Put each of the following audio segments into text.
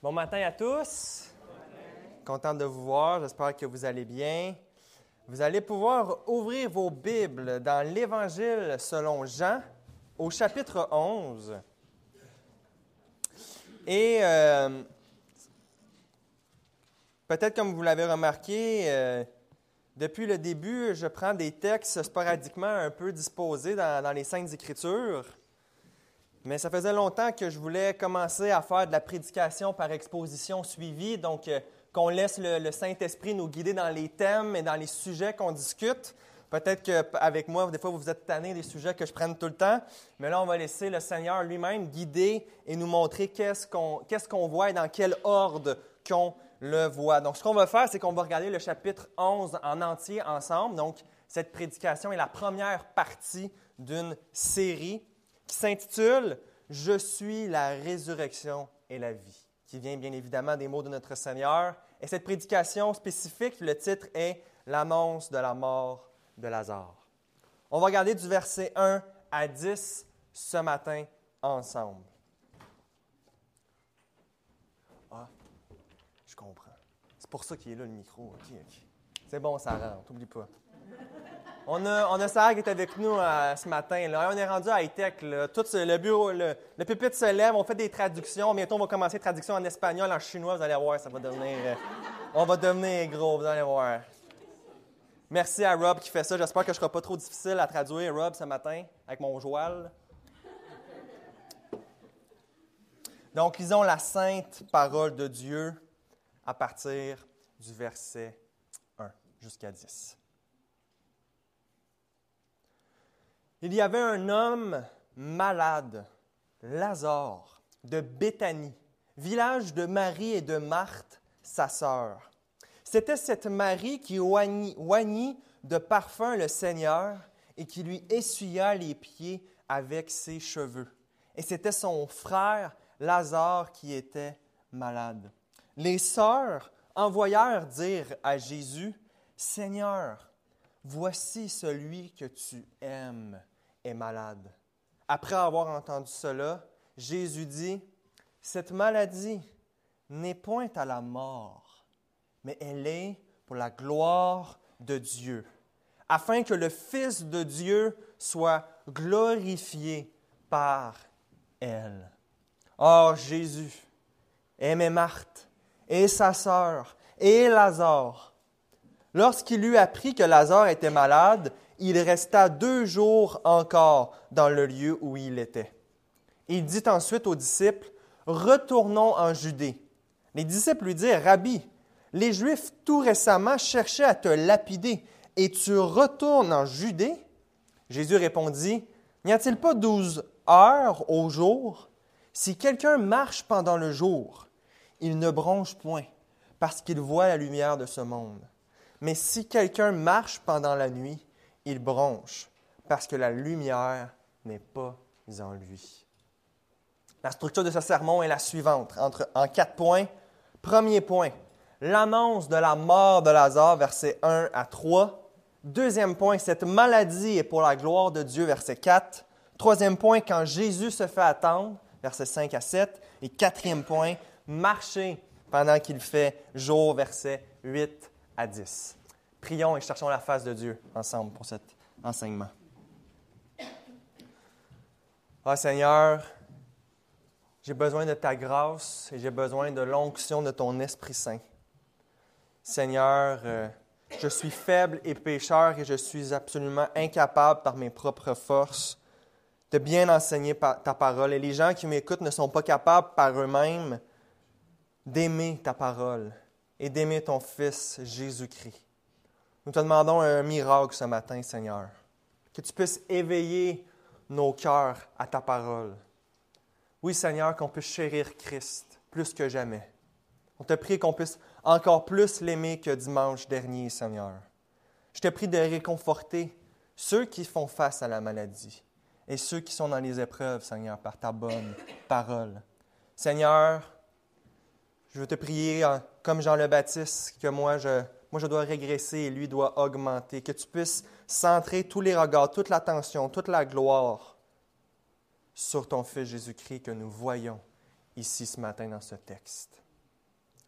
Bon matin à tous. Content de vous voir. J'espère que vous allez bien. Vous allez pouvoir ouvrir vos Bibles dans l'Évangile selon Jean, au chapitre 11. Et peut-être comme vous l'avez remarqué, depuis le début, je prends des textes sporadiquement un peu disposés dans les Saintes Écritures. Mais ça faisait longtemps que je voulais commencer à faire de la prédication par exposition suivie, donc qu'on laisse le Saint-Esprit nous guider dans les thèmes et dans les sujets qu'on discute. Peut-être qu'avec moi, des fois, vous êtes tannés des sujets que je prenne tout le temps, mais là, on va laisser le Seigneur lui-même guider et nous montrer qu'est-ce qu'on voit et dans quel ordre qu'on le voit. Donc, ce qu'on va faire, c'est qu'on va regarder le chapitre 11 en entier ensemble. Donc, cette prédication est la première partie d'une série qui s'intitule « Je suis la résurrection et la vie », qui vient bien évidemment des mots de notre Seigneur. Et cette prédication spécifique, le titre est « L'annonce de la mort de Lazare ». On va regarder du verset 1 à 10 ce matin ensemble. Ah, je comprends. C'est pour ça qu'il est là, le micro. OK. C'est bon, ça rentre, n'oublie pas. On a Sarah qui est avec nous ce matin. Là. On est rendu à high-tech. Là. Tout le bureau, le pupitre se lève, on fait des traductions. Bientôt, on va commencer les traductions en espagnol, en chinois. Vous allez voir, ça va devenir... on va devenir gros, vous allez voir. Merci à Rob qui fait ça. J'espère que je ne serai pas trop difficile à traduire, Rob, ce matin, avec mon joual. Donc, lisons la sainte parole de Dieu à partir du verset 1 jusqu'à 10. Il y avait un homme malade, Lazare, de Béthanie, village de Marie et de Marthe, sa sœur. C'était cette Marie qui oignit de parfum le Seigneur et qui lui essuya les pieds avec ses cheveux. Et c'était son frère Lazare qui était malade. Les sœurs envoyèrent dire à Jésus, « Seigneur, voici celui que tu aimes est malade. » Après avoir entendu cela, Jésus dit, « Cette maladie n'est point à la mort, mais elle est pour la gloire de Dieu, afin que le Fils de Dieu soit glorifié par elle. » Or, Jésus aimait Marthe et sa sœur et Lazare. Lorsqu'il eut appris que Lazare était malade, il resta 2 jours encore dans le lieu où il était. Il dit ensuite aux disciples, « Retournons en Judée. » Les disciples lui dirent, « Rabbi, les Juifs tout récemment cherchaient à te lapider, et tu retournes en Judée? » Jésus répondit, « N'y a-t-il pas 12 heures au jour? Si quelqu'un marche pendant le jour, il ne bronche point, parce qu'il voit la lumière de ce monde. Mais si quelqu'un marche pendant la nuit, il bronche, parce que la lumière n'est pas en lui. » La structure de ce sermon est la suivante, en 4 points. Premier point, l'annonce de la mort de Lazare, versets 1 à 3. Deuxième point, cette maladie est pour la gloire de Dieu, verset 4. Troisième point, quand Jésus se fait attendre, versets 5 à 7. Et quatrième point, marcher pendant qu'il fait jour, versets 8 à 10. Prions et cherchons la face de Dieu ensemble pour cet enseignement. Ah Seigneur, j'ai besoin de ta grâce et j'ai besoin de l'onction de ton Esprit Saint. Seigneur, je suis faible et pécheur et je suis absolument incapable par mes propres forces de bien enseigner ta parole. Et les gens qui m'écoutent ne sont pas capables par eux-mêmes d'aimer ta parole et d'aimer ton Fils Jésus-Christ. Nous te demandons un miracle ce matin, Seigneur, que tu puisses éveiller nos cœurs à ta parole. Oui, Seigneur, qu'on puisse chérir Christ plus que jamais. On te prie qu'on puisse encore plus l'aimer que dimanche dernier, Seigneur. Je te prie de réconforter ceux qui font face à la maladie et ceux qui sont dans les épreuves, Seigneur, par ta bonne parole. Seigneur, je veux te prier, comme Jean le Baptiste, que moi je dois régresser et lui doit augmenter. Que tu puisses centrer tous les regards, toute l'attention, toute la gloire sur ton Fils Jésus-Christ que nous voyons ici ce matin dans ce texte.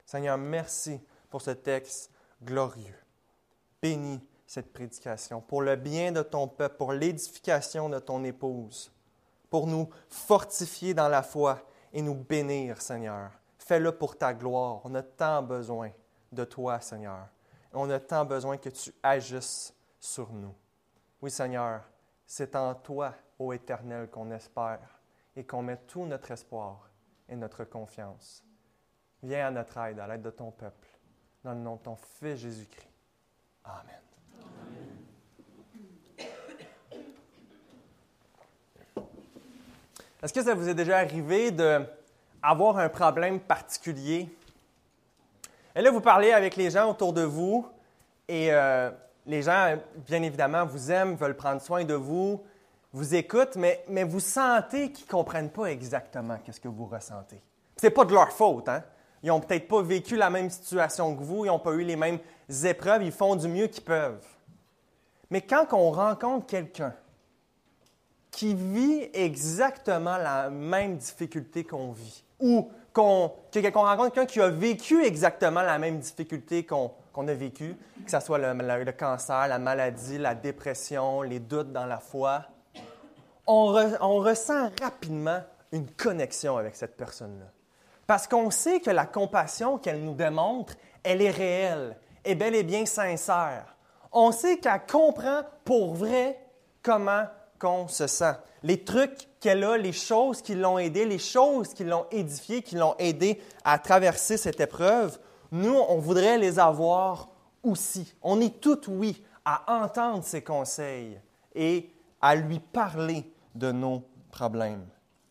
Seigneur, merci pour ce texte glorieux. Bénis cette prédication pour le bien de ton peuple, pour l'édification de ton épouse, pour nous fortifier dans la foi et nous bénir, Seigneur. Fais-le pour ta gloire. On a tant besoin de toi, Seigneur. On a tant besoin que tu agisses sur nous. Oui, Seigneur, c'est en toi, ô Éternel, qu'on espère et qu'on met tout notre espoir et notre confiance. Viens à notre aide, à l'aide de ton peuple, dans le nom de ton Fils Jésus-Christ. Amen. Est-ce que ça vous est déjà arrivé d'avoir un problème particulier? Et là, vous parlez avec les gens autour de vous et les gens, bien évidemment, vous aiment, veulent prendre soin de vous, vous écoutent, mais vous sentez qu'ils ne comprennent pas exactement ce que vous ressentez. Ce n'est pas de leur faute, hein? Ils n'ont peut-être pas vécu la même situation que vous, ils n'ont pas eu les mêmes épreuves, ils font du mieux qu'ils peuvent. Mais quand on rencontre quelqu'un qui vit exactement la même difficulté qu'on vit, ou qu'on rencontre quelqu'un qui a vécu exactement la même difficulté qu'on a vécu, que ce soit le cancer, la maladie, la dépression, les doutes dans la foi, on ressent rapidement une connexion avec cette personne-là. Parce qu'on sait que la compassion qu'elle nous démontre, elle est réelle, est bel et bien sincère. On sait qu'elle comprend pour vrai comment qu'on se sent. Les trucs qu'elle a, les choses qui l'ont aidé, les choses qui l'ont édifié, qui l'ont aidé à traverser cette épreuve, nous, on voudrait les avoir aussi. On est tout oui à entendre ses conseils et à lui parler de nos problèmes.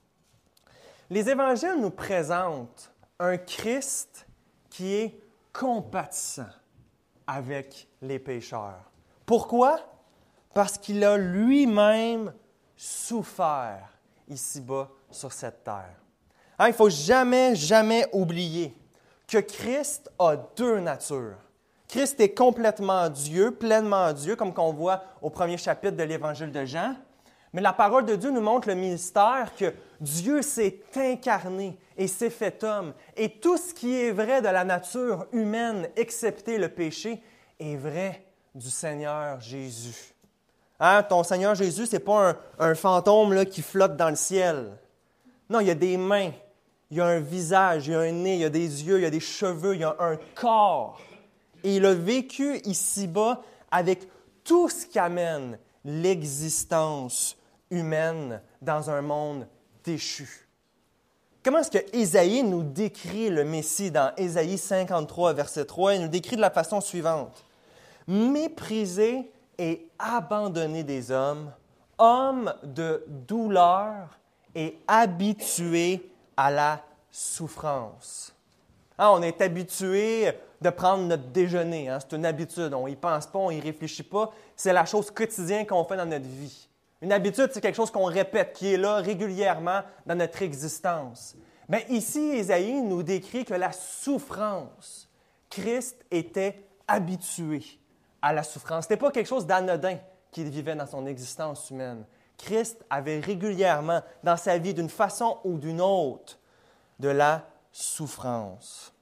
Les évangiles nous présentent un Christ qui est compatissant avec les pécheurs. Pourquoi? Parce qu'il a lui-même souffert ici-bas sur cette terre. Il ne faut jamais oublier que Christ a deux natures. Christ est complètement Dieu, pleinement Dieu, comme qu'on voit au premier chapitre de l'Évangile de Jean. Mais la parole de Dieu nous montre le mystère que Dieu s'est incarné et s'est fait homme. Et tout ce qui est vrai de la nature humaine, excepté le péché, est vrai du Seigneur Jésus. Ton Seigneur Jésus, ce n'est pas un fantôme là, qui flotte dans le ciel. Non, il y a des mains, il y a un visage, il y a un nez, il y a des yeux, il y a des cheveux, il y a un corps. Et il a vécu ici-bas avec tout ce qu'amène l'existence humaine dans un monde déchu. Comment est-ce que Ésaïe nous décrit le Messie dans Ésaïe 53, verset 3? Il nous décrit de la façon suivante. « Méprisé et abandonné des hommes, homme de douleur et habitué à la souffrance. » On est habitué de prendre notre déjeuner. C'est une habitude. On n'y pense pas, on n'y réfléchit pas. C'est la chose quotidienne qu'on fait dans notre vie. Une habitude, c'est quelque chose qu'on répète, qui est là régulièrement dans notre existence. Mais ici, Ésaïe nous décrit que la souffrance, Christ était habitué à la souffrance. Ce n'était pas quelque chose d'anodin qu'il vivait dans son existence humaine. Christ avait régulièrement, dans sa vie, d'une façon ou d'une autre, de la souffrance.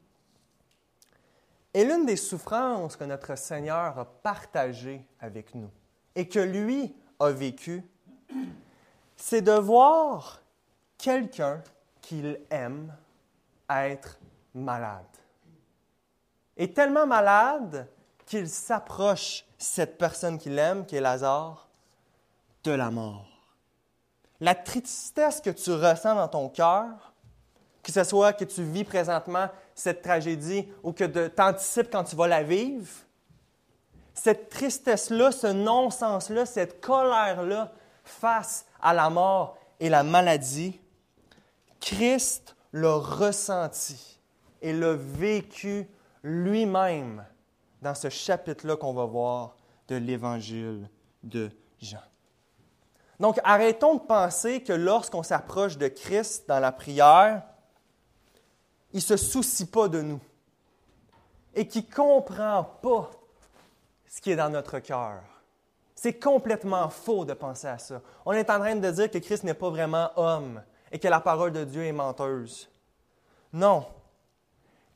Et l'une des souffrances que notre Seigneur a partagées avec nous et que lui a vécu, c'est de voir quelqu'un qu'il aime être malade. Et tellement malade qu'il s'approche, cette personne qu'il aime, qui est Lazare, de la mort. La tristesse que tu ressens dans ton cœur, que ce soit que tu vis présentement cette tragédie ou que tu anticipes quand tu vas la vivre, cette tristesse-là, ce non-sens-là, cette colère-là face à la mort et la maladie, Christ l'a ressenti et l'a vécu lui-même dans ce chapitre-là qu'on va voir de l'Évangile de Jean. Donc, arrêtons de penser que lorsqu'on s'approche de Christ dans la prière, il ne se soucie pas de nous et qu'il ne comprend pas ce qui est dans notre cœur. C'est complètement faux de penser à ça. On est en train de dire que Christ n'est pas vraiment homme et que la parole de Dieu est menteuse. Non.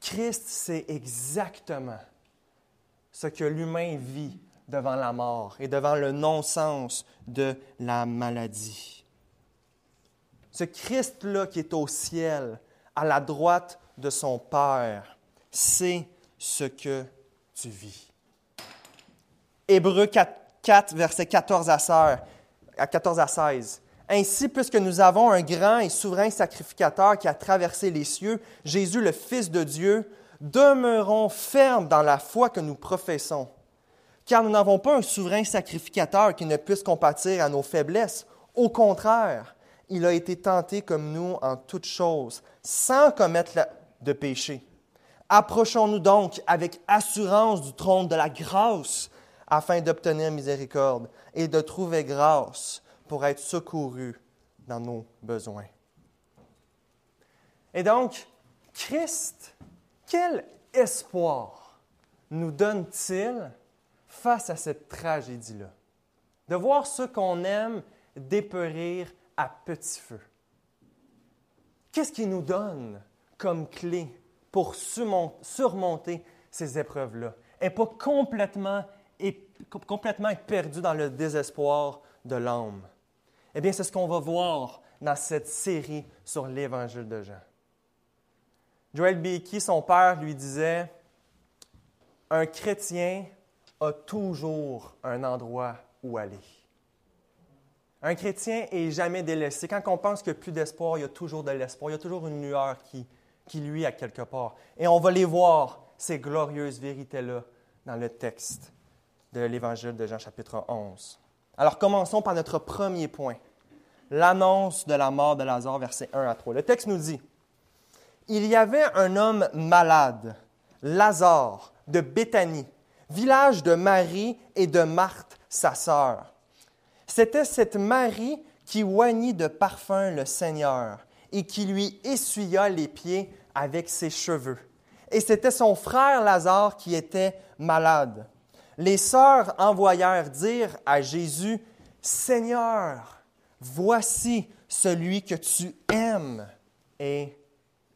Christ sait exactement ce que l'humain vit devant la mort et devant le non-sens de la maladie. Ce Christ-là qui est au ciel, à la droite de son Père, sait ce que tu vis. Hébreux 4, versets 14 à 16. Ainsi, puisque nous avons un grand et souverain sacrificateur qui a traversé les cieux, Jésus, le Fils de Dieu, demeurons fermes dans la foi que nous professons. Car nous n'avons pas un souverain sacrificateur qui ne puisse compatir à nos faiblesses. Au contraire, il a été tenté comme nous en toutes choses, sans commettre de péché. Approchons-nous donc avec assurance du trône de la grâce, afin d'obtenir miséricorde et de trouver grâce pour être secourus dans nos besoins. Et donc, Christ, quel espoir nous donne-t-il face à cette tragédie-là? De voir ceux qu'on aime dépérir à petit feu. Qu'est-ce qu'il nous donne comme clé pour surmonter ces épreuves-là et pas complètement être perdu dans le désespoir de l'âme? Eh bien, c'est ce qu'on va voir dans cette série sur l'Évangile de Jean. Joel Beakey, son père, lui disait « Un chrétien a toujours un endroit où aller. » Un chrétien n'est jamais délaissé. Quand on pense qu'il n'y a plus d'espoir, il y a toujours de l'espoir. Il y a toujours une lueur qui luit à quelque part. Et on va les voir, ces glorieuses vérités-là, dans le texte de l'Évangile de Jean, chapitre 11. Alors, commençons par notre premier point, l'annonce de la mort de Lazare, versets 1 à 3. Le texte nous dit « Il y avait un homme malade, Lazare, de Béthanie, village de Marie et de Marthe, sa sœur. C'était cette Marie qui oignit de parfum le Seigneur et qui lui essuya les pieds avec ses cheveux. Et c'était son frère Lazare qui était malade. Les sœurs envoyèrent dire à Jésus, « Seigneur, voici celui que tu aimes est malade. »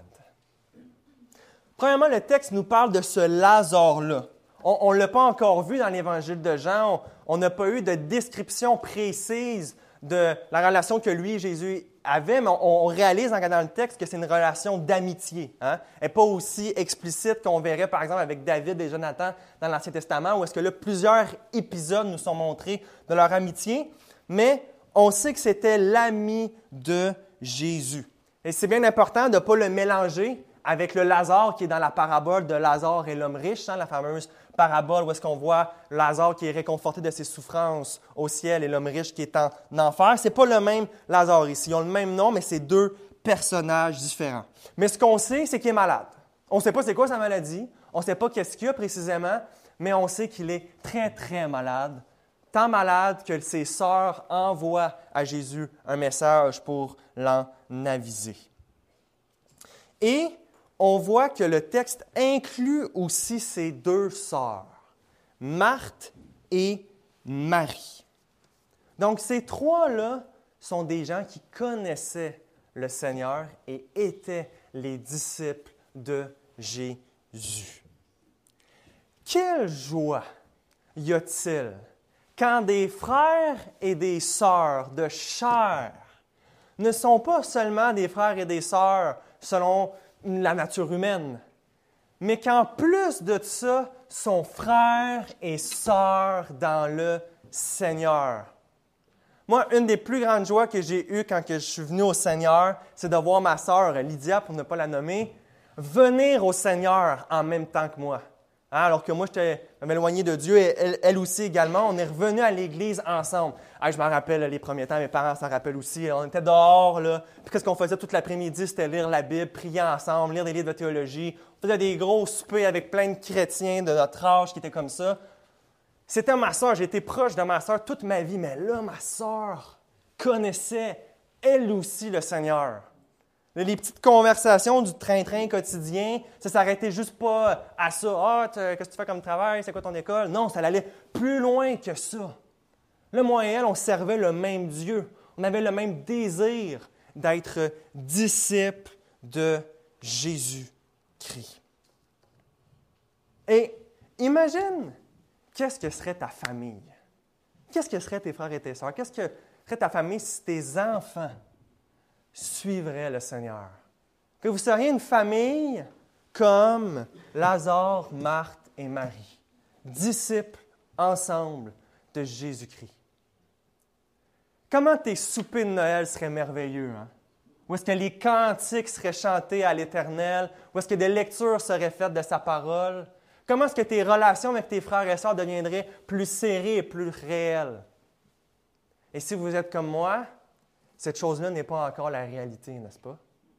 Premièrement, le texte nous parle de ce Lazare-là. On ne l'a pas encore vu dans l'Évangile de Jean. On n'a pas eu de description précise de la relation que lui et Jésus avaient, mais on réalise en regardant le texte que c'est une relation d'amitié. Elle n'est pas aussi explicite qu'on verrait, par exemple, avec David et Jonathan dans l'Ancien Testament, où est-ce que là, plusieurs épisodes nous sont montrés de leur amitié, mais on sait que c'était l'ami de Jésus. Et c'est bien important de ne pas le mélanger avec le Lazare qui est dans la parabole de Lazare et l'homme riche, la fameuse parabole où est-ce qu'on voit Lazare qui est réconforté de ses souffrances au ciel et l'homme riche qui est en enfer. Ce n'est pas le même Lazare ici. Ils ont le même nom, mais c'est deux personnages différents. Mais ce qu'on sait, c'est qu'il est malade. On ne sait pas c'est quoi sa maladie, on ne sait pas qu'est-ce qu'il y a précisément, mais on sait qu'il est très, très malade. Tant malade que ses sœurs envoient à Jésus un message pour l'en aviser. Et on voit que le texte inclut aussi ses deux sœurs, Marthe et Marie. Donc, ces trois-là sont des gens qui connaissaient le Seigneur et étaient les disciples de Jésus. Quelle joie y a-t-il quand des frères et des sœurs de chair ne sont pas seulement des frères et des sœurs selon la nature humaine, mais qu'en plus de ça, sont frères et sœurs dans le Seigneur. Moi, une des plus grandes joies que j'ai eues quand je suis venu au Seigneur, c'est de voir ma sœur Lydia, pour ne pas la nommer, venir au Seigneur en même temps que moi. Alors que moi, je m'éloigné de Dieu et elle aussi également. On est revenus à l'Église ensemble. Je me rappelle les premiers temps, mes parents s'en rappellent aussi. On était dehors, là. Puis qu'est-ce qu'on faisait toute l'après-midi? C'était lire la Bible, prier ensemble, lire des livres de théologie. On faisait des gros soupers avec plein de chrétiens de notre âge qui étaient comme ça. C'était ma sœur. J'ai été proche de ma sœur toute ma vie. Mais là, ma sœur connaissait, elle aussi, le Seigneur. Les petites conversations du train-train quotidien, ça ne s'arrêtait juste pas à ça. « Ah, qu'est-ce que tu fais comme travail? C'est quoi ton école? » Non, ça allait plus loin que ça. Là, moi et elle, on servait le même Dieu. On avait le même désir d'être disciples de Jésus-Christ. Jésus-Christ. Et imagine, qu'est-ce que serait ta famille? Qu'est-ce que seraient tes frères et tes sœurs? Qu'est-ce que serait ta famille si tes enfants suivraient le Seigneur? Que vous seriez une famille comme Lazare, Marthe et Marie, disciples ensemble de Jésus-Christ. Comment tes soupers de Noël seraient merveilleux, hein? Où est-ce que les cantiques seraient chantés à l'Éternel? Où est-ce que des lectures seraient faites de sa parole? Comment est-ce que tes relations avec tes frères et sœurs deviendraient plus serrées et plus réelles? Et si vous êtes comme moi, cette chose-là n'est pas encore la réalité, n'est-ce pas?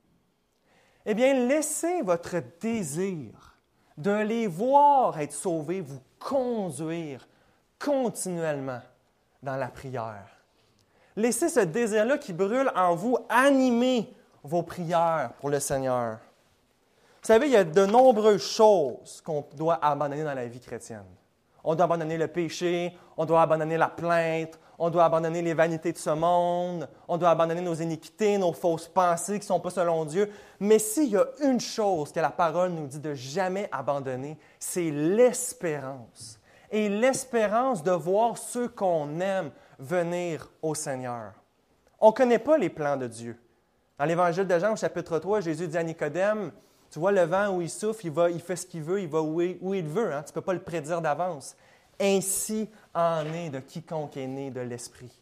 Eh bien, laissez votre désir de les voir être sauvés vous conduire continuellement dans la prière. Laissez ce désir-là qui brûle en vous animer vos prières pour le Seigneur. Vous savez, il y a de nombreuses choses qu'on doit abandonner dans la vie chrétienne. On doit abandonner le péché, on doit abandonner la plainte, on doit abandonner les vanités de ce monde, on doit abandonner nos iniquités, nos fausses pensées qui ne sont pas selon Dieu. Mais s'il y a une chose que la parole nous dit de jamais abandonner, c'est l'espérance. Et l'espérance de voir ceux qu'on aime venir au Seigneur. On ne connaît pas les plans de Dieu. Dans l'Évangile de Jean, au chapitre 3, Jésus dit à Nicodème, tu vois le vent où il souffle, il fait ce qu'il veut, il va où il veut. Hein? Tu ne peux pas le prédire d'avance. Ainsi en est de quiconque est né de l'Esprit.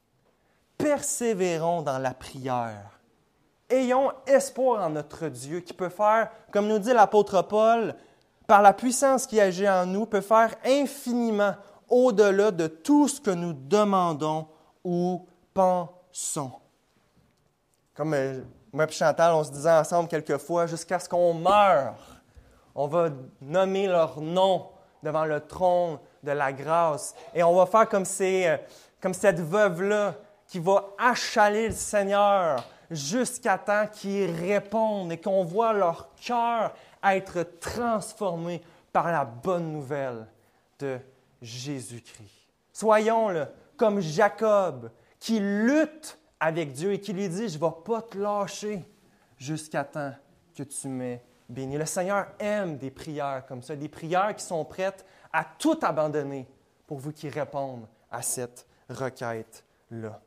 Persévérons dans la prière. Ayons espoir en notre Dieu qui peut faire, comme nous dit l'apôtre Paul, par la puissance qui agit en nous, peut faire infiniment au-delà de tout ce que nous demandons ou pensons. Comme moi et Chantal, on se disait ensemble quelquefois, jusqu'à ce qu'on meure, on va nommer leur nom devant le trône de la grâce. Et on va faire comme cette veuve-là qui va achaler le Seigneur jusqu'à temps qu'ils répondent et qu'on voit leur cœur être transformé par la bonne nouvelle de Jésus-Christ. Soyons là, comme Jacob, qui lutte avec Dieu et qui lui dit « Je ne vais pas te lâcher jusqu'à temps que tu m'aies béni. » Le Seigneur aime des prières comme ça, des prières qui sont prêtes à tout abandonner pour vous qui répondent à cette requête-là.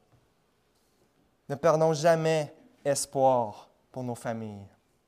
Ne perdons jamais espoir pour nos familles.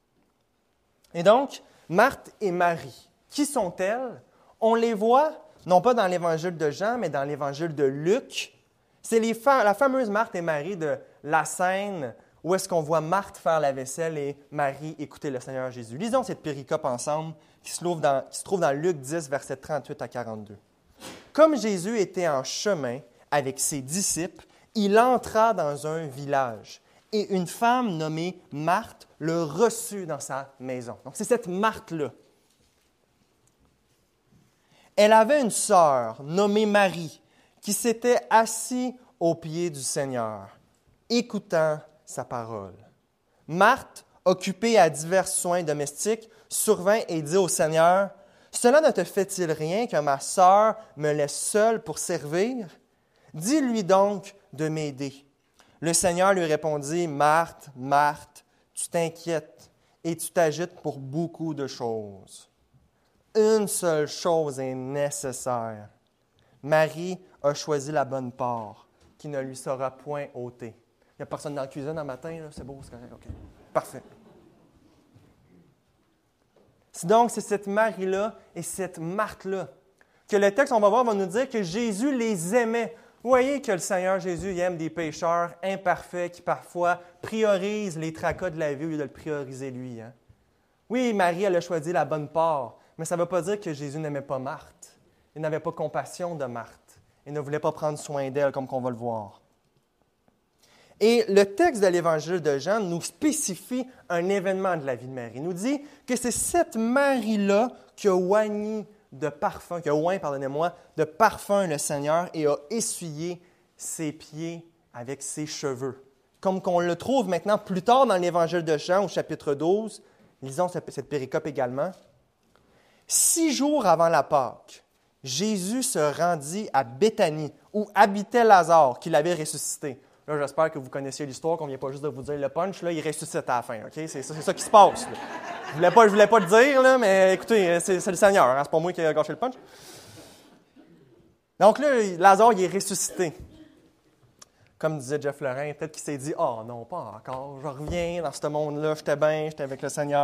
Et donc, Marthe et Marie, qui sont-elles? On les voit, non pas dans l'Évangile de Jean, mais dans l'Évangile de Luc. C'est la fameuse Marthe et Marie de la scène où est-ce qu'on voit Marthe faire la vaisselle et Marie écouter le Seigneur Jésus. Lisons cette péricope ensemble qui se trouve dans Luc 10, versets 38 à 42. Comme Jésus était en chemin avec ses disciples, il entra dans un village et une femme nommée Marthe le reçut dans sa maison. Donc, c'est cette Marthe-là. Elle avait une sœur nommée Marie qui s'était assise aux pieds du Seigneur, écoutant sa parole. Marthe, occupée à divers soins domestiques, survint et dit au Seigneur, « Cela ne te fait-il rien que ma sœur me laisse seule pour servir? Dis-lui donc de m'aider. » Le Seigneur lui répondit, « Marthe, Marthe, tu t'inquiètes et tu t'agites pour beaucoup de choses. Une seule chose est nécessaire. Marie a choisi la bonne part, qui ne lui sera point ôtée. » Il n'y a personne dans la cuisine un matin, là? C'est beau, c'est correct, OK. Parfait. Donc, c'est cette Marie-là et cette Marthe-là que le texte, on va voir, va nous dire que Jésus les aimait. Vous voyez que le Seigneur Jésus il aime des pécheurs imparfaits qui parfois priorisent les tracas de la vie au lieu de le prioriser lui. Hein? Oui, Marie, elle a choisi la bonne part, mais ça ne veut pas dire que Jésus n'aimait pas Marthe. Il n'avait pas compassion de Marthe. Il ne voulait pas prendre soin d'elle, comme on va le voir. Et le texte de l'Évangile de Jean nous spécifie un événement de la vie de Marie. Il nous dit que c'est cette Marie-là qui a oint de parfum le Seigneur et a essuyé ses pieds avec ses cheveux. Comme qu'on le trouve maintenant plus tard dans l'Évangile de Jean au chapitre 12. Lisons cette péricope également. 6 jours avant la Pâque, Jésus se rendit à Béthanie, où habitait Lazare, qui l'avait ressuscité. Là, j'espère que vous connaissiez l'histoire, qu'on ne vient pas juste de vous dire le punch. Là, il ressuscite à la fin. Okay? C'est ça qui se passe. Là. Je ne voulais pas le dire, là, mais écoutez, c'est le Seigneur. Hein? C'est pas moi qui ai gâché le punch. Donc là, Lazare, il est ressuscité. Comme disait Jeff Lorrain, peut-être qu'il s'est dit « Ah non, pas encore. Je reviens dans ce monde-là. J'étais bien, j'étais avec le Seigneur. »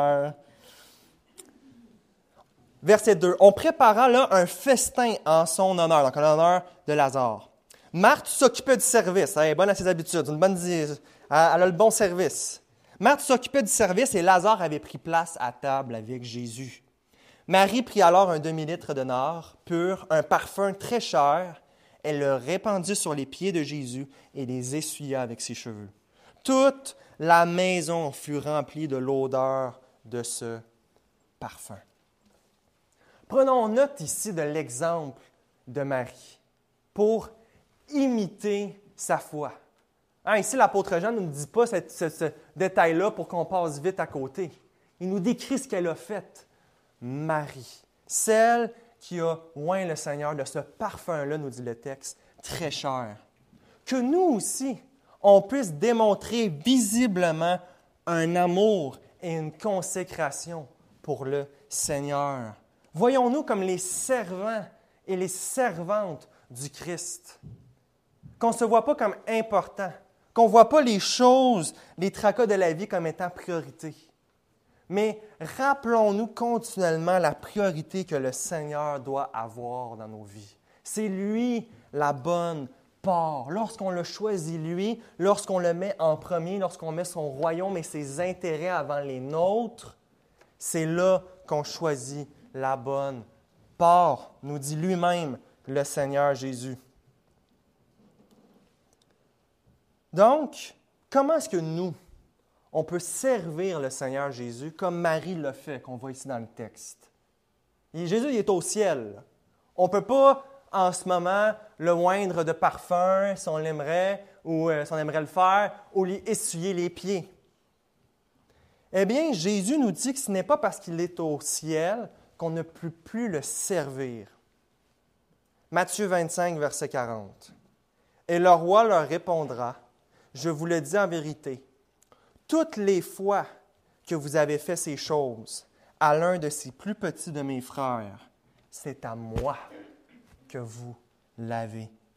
Verset 2. « On prépara là un festin en son honneur. » Donc, en l'honneur de Lazare. Marthe s'occupait du service. Elle est bonne à ses habitudes. Elle a le bon service. Marthe s'occupait du service et Lazare avait pris place à table avec Jésus. Marie prit alors un demi-litre de nard pur, un parfum très cher. Elle le répandit sur les pieds de Jésus et les essuya avec ses cheveux. Toute la maison fut remplie de l'odeur de ce parfum. Prenons note ici de l'exemple de Marie pour imiter sa foi. Hein, ici, l'apôtre Jean ne nous dit pas ce détail-là pour qu'on passe vite à côté. Il nous décrit ce qu'elle a fait. Marie, celle qui a oint le Seigneur de ce parfum-là, nous dit le texte, très cher. Que nous aussi, on puisse démontrer visiblement un amour et une consécration pour le Seigneur. Voyons-nous comme les servants et les servantes du Christ. Qu'on ne se voit pas comme important, qu'on ne voit pas les choses, les tracas de la vie comme étant priorité. Mais rappelons-nous continuellement la priorité que le Seigneur doit avoir dans nos vies. C'est lui la bonne part. Lorsqu'on le choisit, lui, lorsqu'on le met en premier, lorsqu'on met son royaume et ses intérêts avant les nôtres, c'est là qu'on choisit la bonne part, nous dit lui-même le Seigneur Jésus. Donc, comment est-ce que nous, on peut servir le Seigneur Jésus comme Marie l'a fait, qu'on voit ici dans le texte? Et Jésus, il est au ciel. On ne peut pas, en ce moment, le oindre de parfum, si on l'aimerait, ou si on aimerait le faire, ou lui essuyer les pieds. Eh bien, Jésus nous dit que ce n'est pas parce qu'il est au ciel qu'on ne peut plus le servir. Matthieu 25, verset 40. « Et le roi leur répondra, « Je vous le dis en vérité, toutes les fois que vous avez fait ces choses à l'un de ces plus petits de mes frères, c'est à moi que vous l'avez fait. »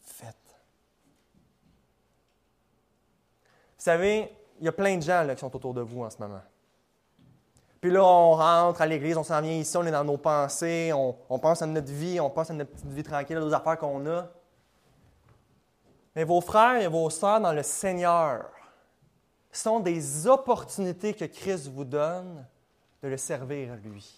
Vous savez, il y a plein de gens là, qui sont autour de vous en ce moment. Puis là, on rentre à l'église, on s'en vient ici, on est dans nos pensées, on pense à notre vie, on pense à notre petite vie tranquille, aux affaires qu'on a. Mais vos frères et vos sœurs dans le Seigneur sont des opportunités que Christ vous donne de le servir, lui.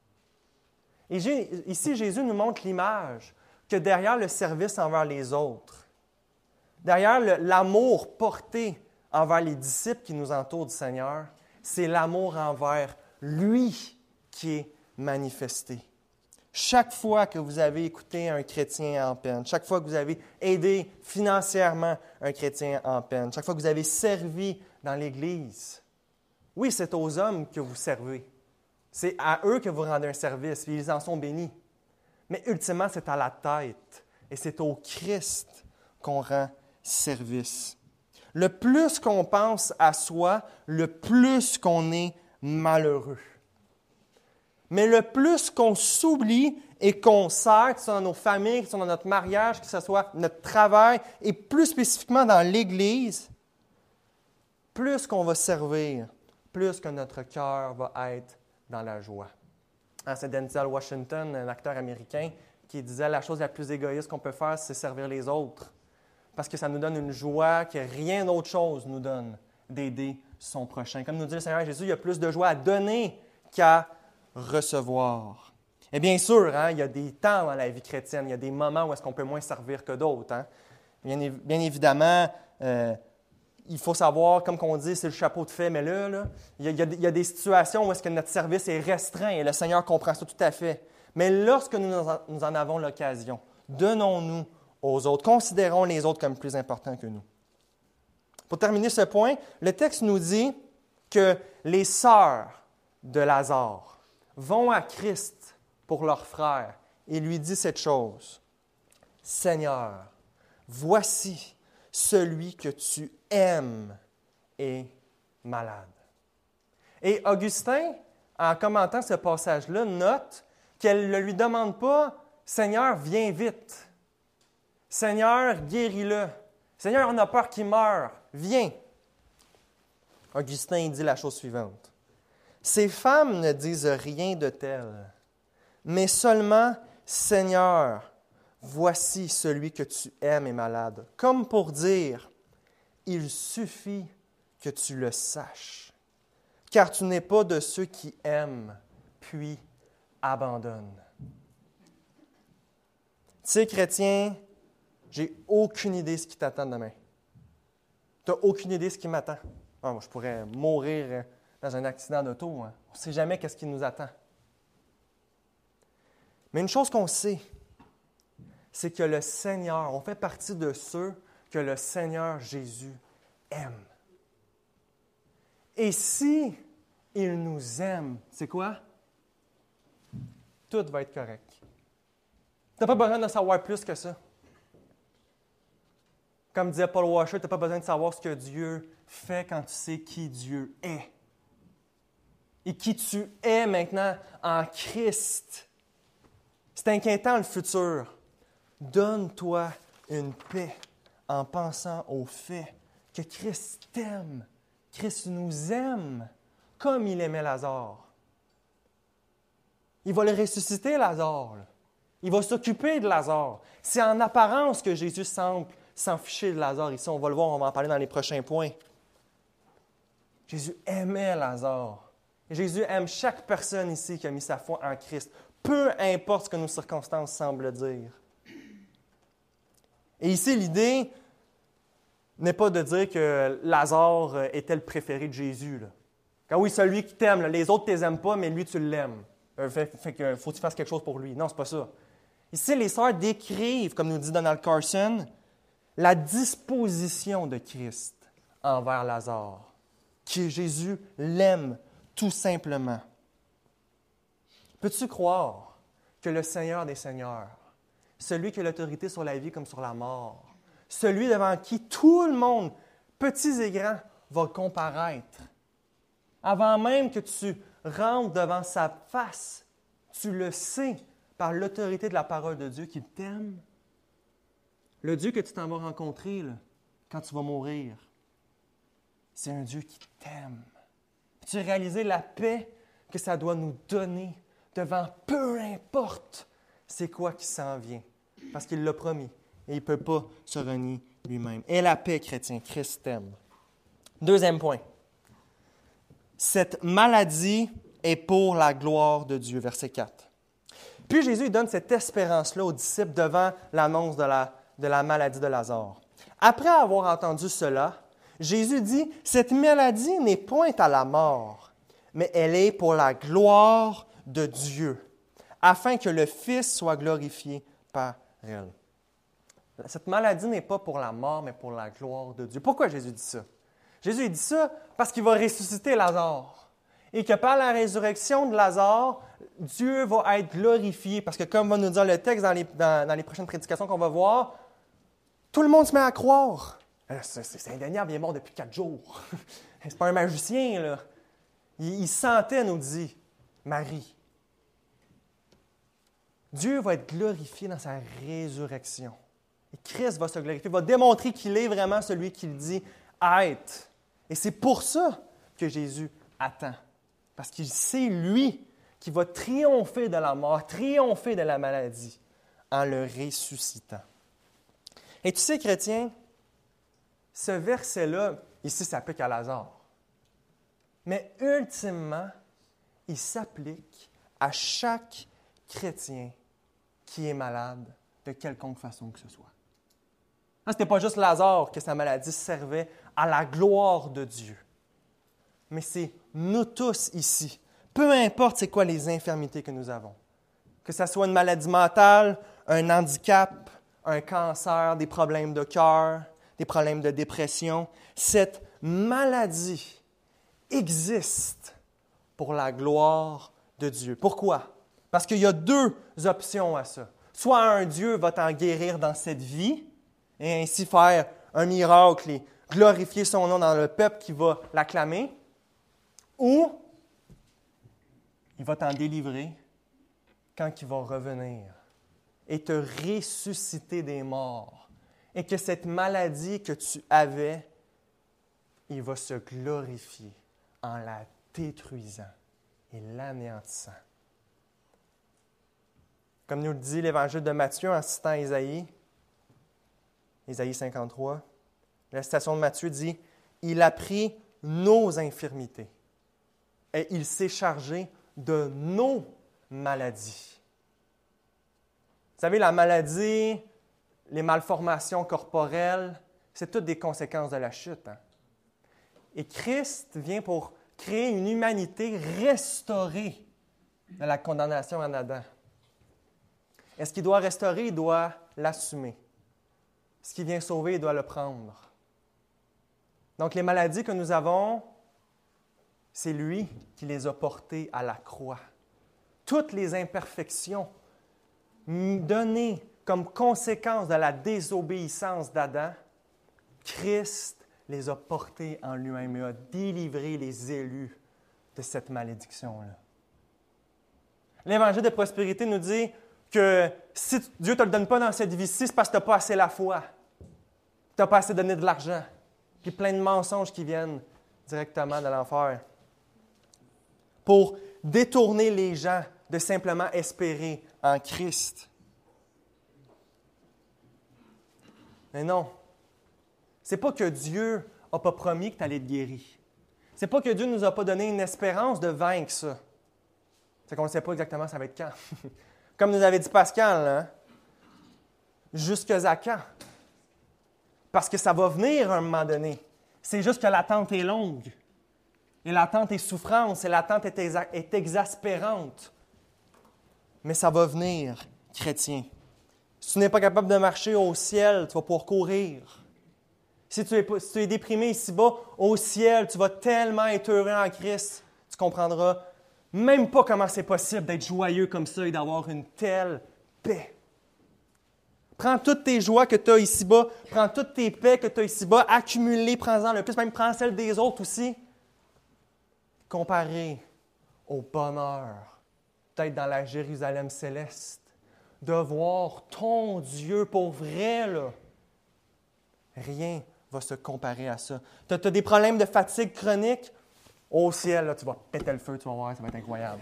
Et ici, Jésus nous montre l'image que derrière le service envers les autres, derrière l'amour porté envers les disciples qui nous entourent du Seigneur, c'est l'amour envers lui qui est manifesté. Chaque fois que vous avez écouté un chrétien en peine, chaque fois que vous avez aidé financièrement un chrétien en peine, chaque fois que vous avez servi dans l'Église, oui, c'est aux hommes que vous servez. C'est à eux que vous rendez un service, et ils en sont bénis. Mais ultimement, c'est à la tête, et c'est au Christ qu'on rend service. Le plus qu'on pense à soi, le plus qu'on est malheureux. Mais le plus qu'on s'oublie et qu'on sert, que ce soit dans nos familles, que ce soit dans notre mariage, que ce soit notre travail, et plus spécifiquement dans l'Église, plus qu'on va servir, plus que notre cœur va être dans la joie. C'est Denzel Washington, un acteur américain, qui disait « La chose la plus égoïste qu'on peut faire, c'est servir les autres. Parce que ça nous donne une joie que rien d'autre chose nous donne d'aider son prochain. » Comme nous dit le Seigneur Jésus, il y a plus de joie à donner qu'à recevoir. Et bien sûr, il y a des temps dans la vie chrétienne, il y a des moments où est-ce qu'on peut moins servir que d'autres. Bien évidemment, il faut savoir, comme on dit, c'est le chapeau de fait, mais là il y a des situations où est-ce que notre service est restreint et le Seigneur comprend ça tout à fait. Mais lorsque nous en avons l'occasion, donnons-nous aux autres, considérons les autres comme plus importants que nous. Pour terminer ce point, le texte nous dit que les sœurs de Lazare vont à Christ pour leur frère et lui dit cette chose. « Seigneur, voici, celui que tu aimes est malade. » Et Augustin, en commentant ce passage-là, note qu'elle ne lui demande pas « Seigneur, viens vite. Seigneur, guéris-le. Seigneur, on a peur qu'il meure. Viens. » Augustin dit la chose suivante. « Ces femmes ne disent rien de tel, mais seulement « Seigneur, voici celui que tu aimes est malade. » Comme pour dire « Il suffit que tu le saches, car tu n'es pas de ceux qui aiment, puis abandonnent. » Tu sais, chrétien, j'ai aucune idée de ce qui t'attend demain. Tu n'as aucune idée de ce qui m'attend. Ah, moi, je pourrais mourir dans un accident d'auto. Hein. On ne sait jamais qu'est-ce qui nous attend. Mais une chose qu'on sait, c'est que le Seigneur, on fait partie de ceux que le Seigneur Jésus aime. Et si il nous aime, c'est quoi? Tout va être correct. Tu n'as pas besoin de savoir plus que ça. Comme disait Paul Washer, tu n'as pas besoin de savoir ce que Dieu fait quand tu sais qui Dieu est. Et qui tu es maintenant en Christ. C'est inquiétant le futur. Donne-toi une paix en pensant au fait que Christ t'aime. Christ nous aime comme il aimait Lazare. Il va le ressusciter, Lazare. Là. Il va s'occuper de Lazare. C'est en apparence que Jésus semble s'en ficher de Lazare. Ici, on va le voir, on va en parler dans les prochains points. Jésus aimait Lazare. Et Jésus aime chaque personne ici qui a mis sa foi en Christ, peu importe ce que nos circonstances semblent dire. Et ici, l'idée n'est pas de dire que Lazare était le préféré de Jésus. Là. Quand oui, celui qui t'aime, là, les autres ne t'aiment pas, mais lui, tu l'aimes. Fait que faut que tu fasses quelque chose pour lui. Non, c'est pas ça. Ici, les sœurs décrivent, comme nous dit Donald Carson, la disposition de Christ envers Lazare, que Jésus l'aime tout simplement. Peux-tu croire que le Seigneur des Seigneurs, celui qui a l'autorité sur la vie comme sur la mort, celui devant qui tout le monde, petits et grands, va comparaître, avant même que tu rentres devant sa face, tu le sais par l'autorité de la parole de Dieu qu'il t'aime. Le Dieu que tu t'en vas rencontrer là, quand tu vas mourir, c'est un Dieu qui t'aime. Tu as réalisé la paix que ça doit nous donner devant peu importe c'est quoi qui s'en vient. Parce qu'il l'a promis et il ne peut pas se renier lui-même. Et la paix, chrétien, Christ t'aime. Deuxième point. Cette maladie est pour la gloire de Dieu, verset 4. Puis Jésus donne cette espérance-là aux disciples devant l'annonce de la maladie de Lazare. Après avoir entendu cela, Jésus dit, « Cette maladie n'est point à la mort, mais elle est pour la gloire de Dieu, afin que le Fils soit glorifié par elle. » Cette maladie n'est pas pour la mort, mais pour la gloire de Dieu. Pourquoi Jésus dit ça? Jésus dit ça parce qu'il va ressusciter Lazare. Et que par la résurrection de Lazare, Dieu va être glorifié. Parce que comme va nous dire le texte dans les prochaines prédications qu'on va voir, tout le monde se met à croire. C'est indéniable, il est mort depuis 4 jours. C'est pas un magicien, là. Il sentait, nous dit Marie. Dieu va être glorifié dans sa résurrection. Et Christ va se glorifier, va démontrer qu'il est vraiment celui qu'il dit être. Et c'est pour ça que Jésus attend. Parce qu'il sait, lui, qu'il va triompher de la mort, triompher de la maladie en le ressuscitant. Et tu sais, chrétien, ce verset-là, ici, s'applique à Lazare. Mais ultimement, il s'applique à chaque chrétien qui est malade de quelconque façon que ce soit. Ce n'était pas juste Lazare que sa maladie servait à la gloire de Dieu. Mais c'est nous tous ici, peu importe c'est quoi les infirmités que nous avons. Que ce soit une maladie mentale, un handicap, un cancer, des problèmes de cœur, des problèmes de dépression, cette maladie existe pour la gloire de Dieu. Pourquoi? Parce qu'il y a 2 options à ça. Soit un Dieu va t'en guérir dans cette vie et ainsi faire un miracle et glorifier son nom dans le peuple qui va l'acclamer, ou il va t'en délivrer quand il va revenir et te ressusciter des morts. Et que cette maladie que tu avais, il va se glorifier en la détruisant et l'anéantissant. Comme nous le dit l'Évangile de Matthieu en citant Isaïe 53, la citation de Matthieu dit « Il a pris nos infirmités et il s'est chargé de nos maladies. » Vous savez, la maladie, les malformations corporelles, c'est toutes des conséquences de la chute. Hein? Et Christ vient pour créer une humanité restaurée de la condamnation en Adam. Est-ce qu'il doit restaurer? Il doit l'assumer. Ce qu'il vient sauver, il doit le prendre. Donc, les maladies que nous avons, c'est lui qui les a portées à la croix. Toutes les imperfections données comme conséquence de la désobéissance d'Adam, Christ les a portées en lui-même et a délivré les élus de cette malédiction-là. L'Évangile de prospérité nous dit que si Dieu ne te le donne pas dans cette vie-ci, c'est parce que tu n'as pas assez la foi. Tu n'as pas assez donné de l'argent. Puis plein de mensonges qui viennent directement de l'enfer. Pour détourner les gens de simplement espérer en Christ. Mais non. Ce n'est pas que Dieu n'a pas promis que tu allais être guéri. Ce n'est pas que Dieu ne nous a pas donné une espérance de vaincre ça. C'est qu'on ne sait pas exactement ça va être quand. Comme nous avait dit Pascal, hein? Jusqu'à quand? Parce que ça va venir à un moment donné. C'est juste que l'attente est longue. Et l'attente est souffrance, et l'attente est exaspérante. Mais ça va venir, chrétien. Si tu n'es pas capable de marcher au ciel, tu vas pouvoir courir. Si tu es déprimé ici-bas, au ciel, tu vas tellement être heureux en Christ, tu comprendras même pas comment c'est possible d'être joyeux comme ça et d'avoir une telle paix. Prends toutes tes joies que tu as ici-bas, prends toutes tes paix que tu as ici-bas, accumule-les, prends-en le plus, même prends celles des autres aussi. Comparé au bonheur, peut-être dans la Jérusalem céleste, de voir ton Dieu pour vrai, là. Rien va se comparer à ça. Tu as des problèmes de fatigue chronique, au ciel, là, tu vas péter le feu, tu vas voir, ça va être incroyable.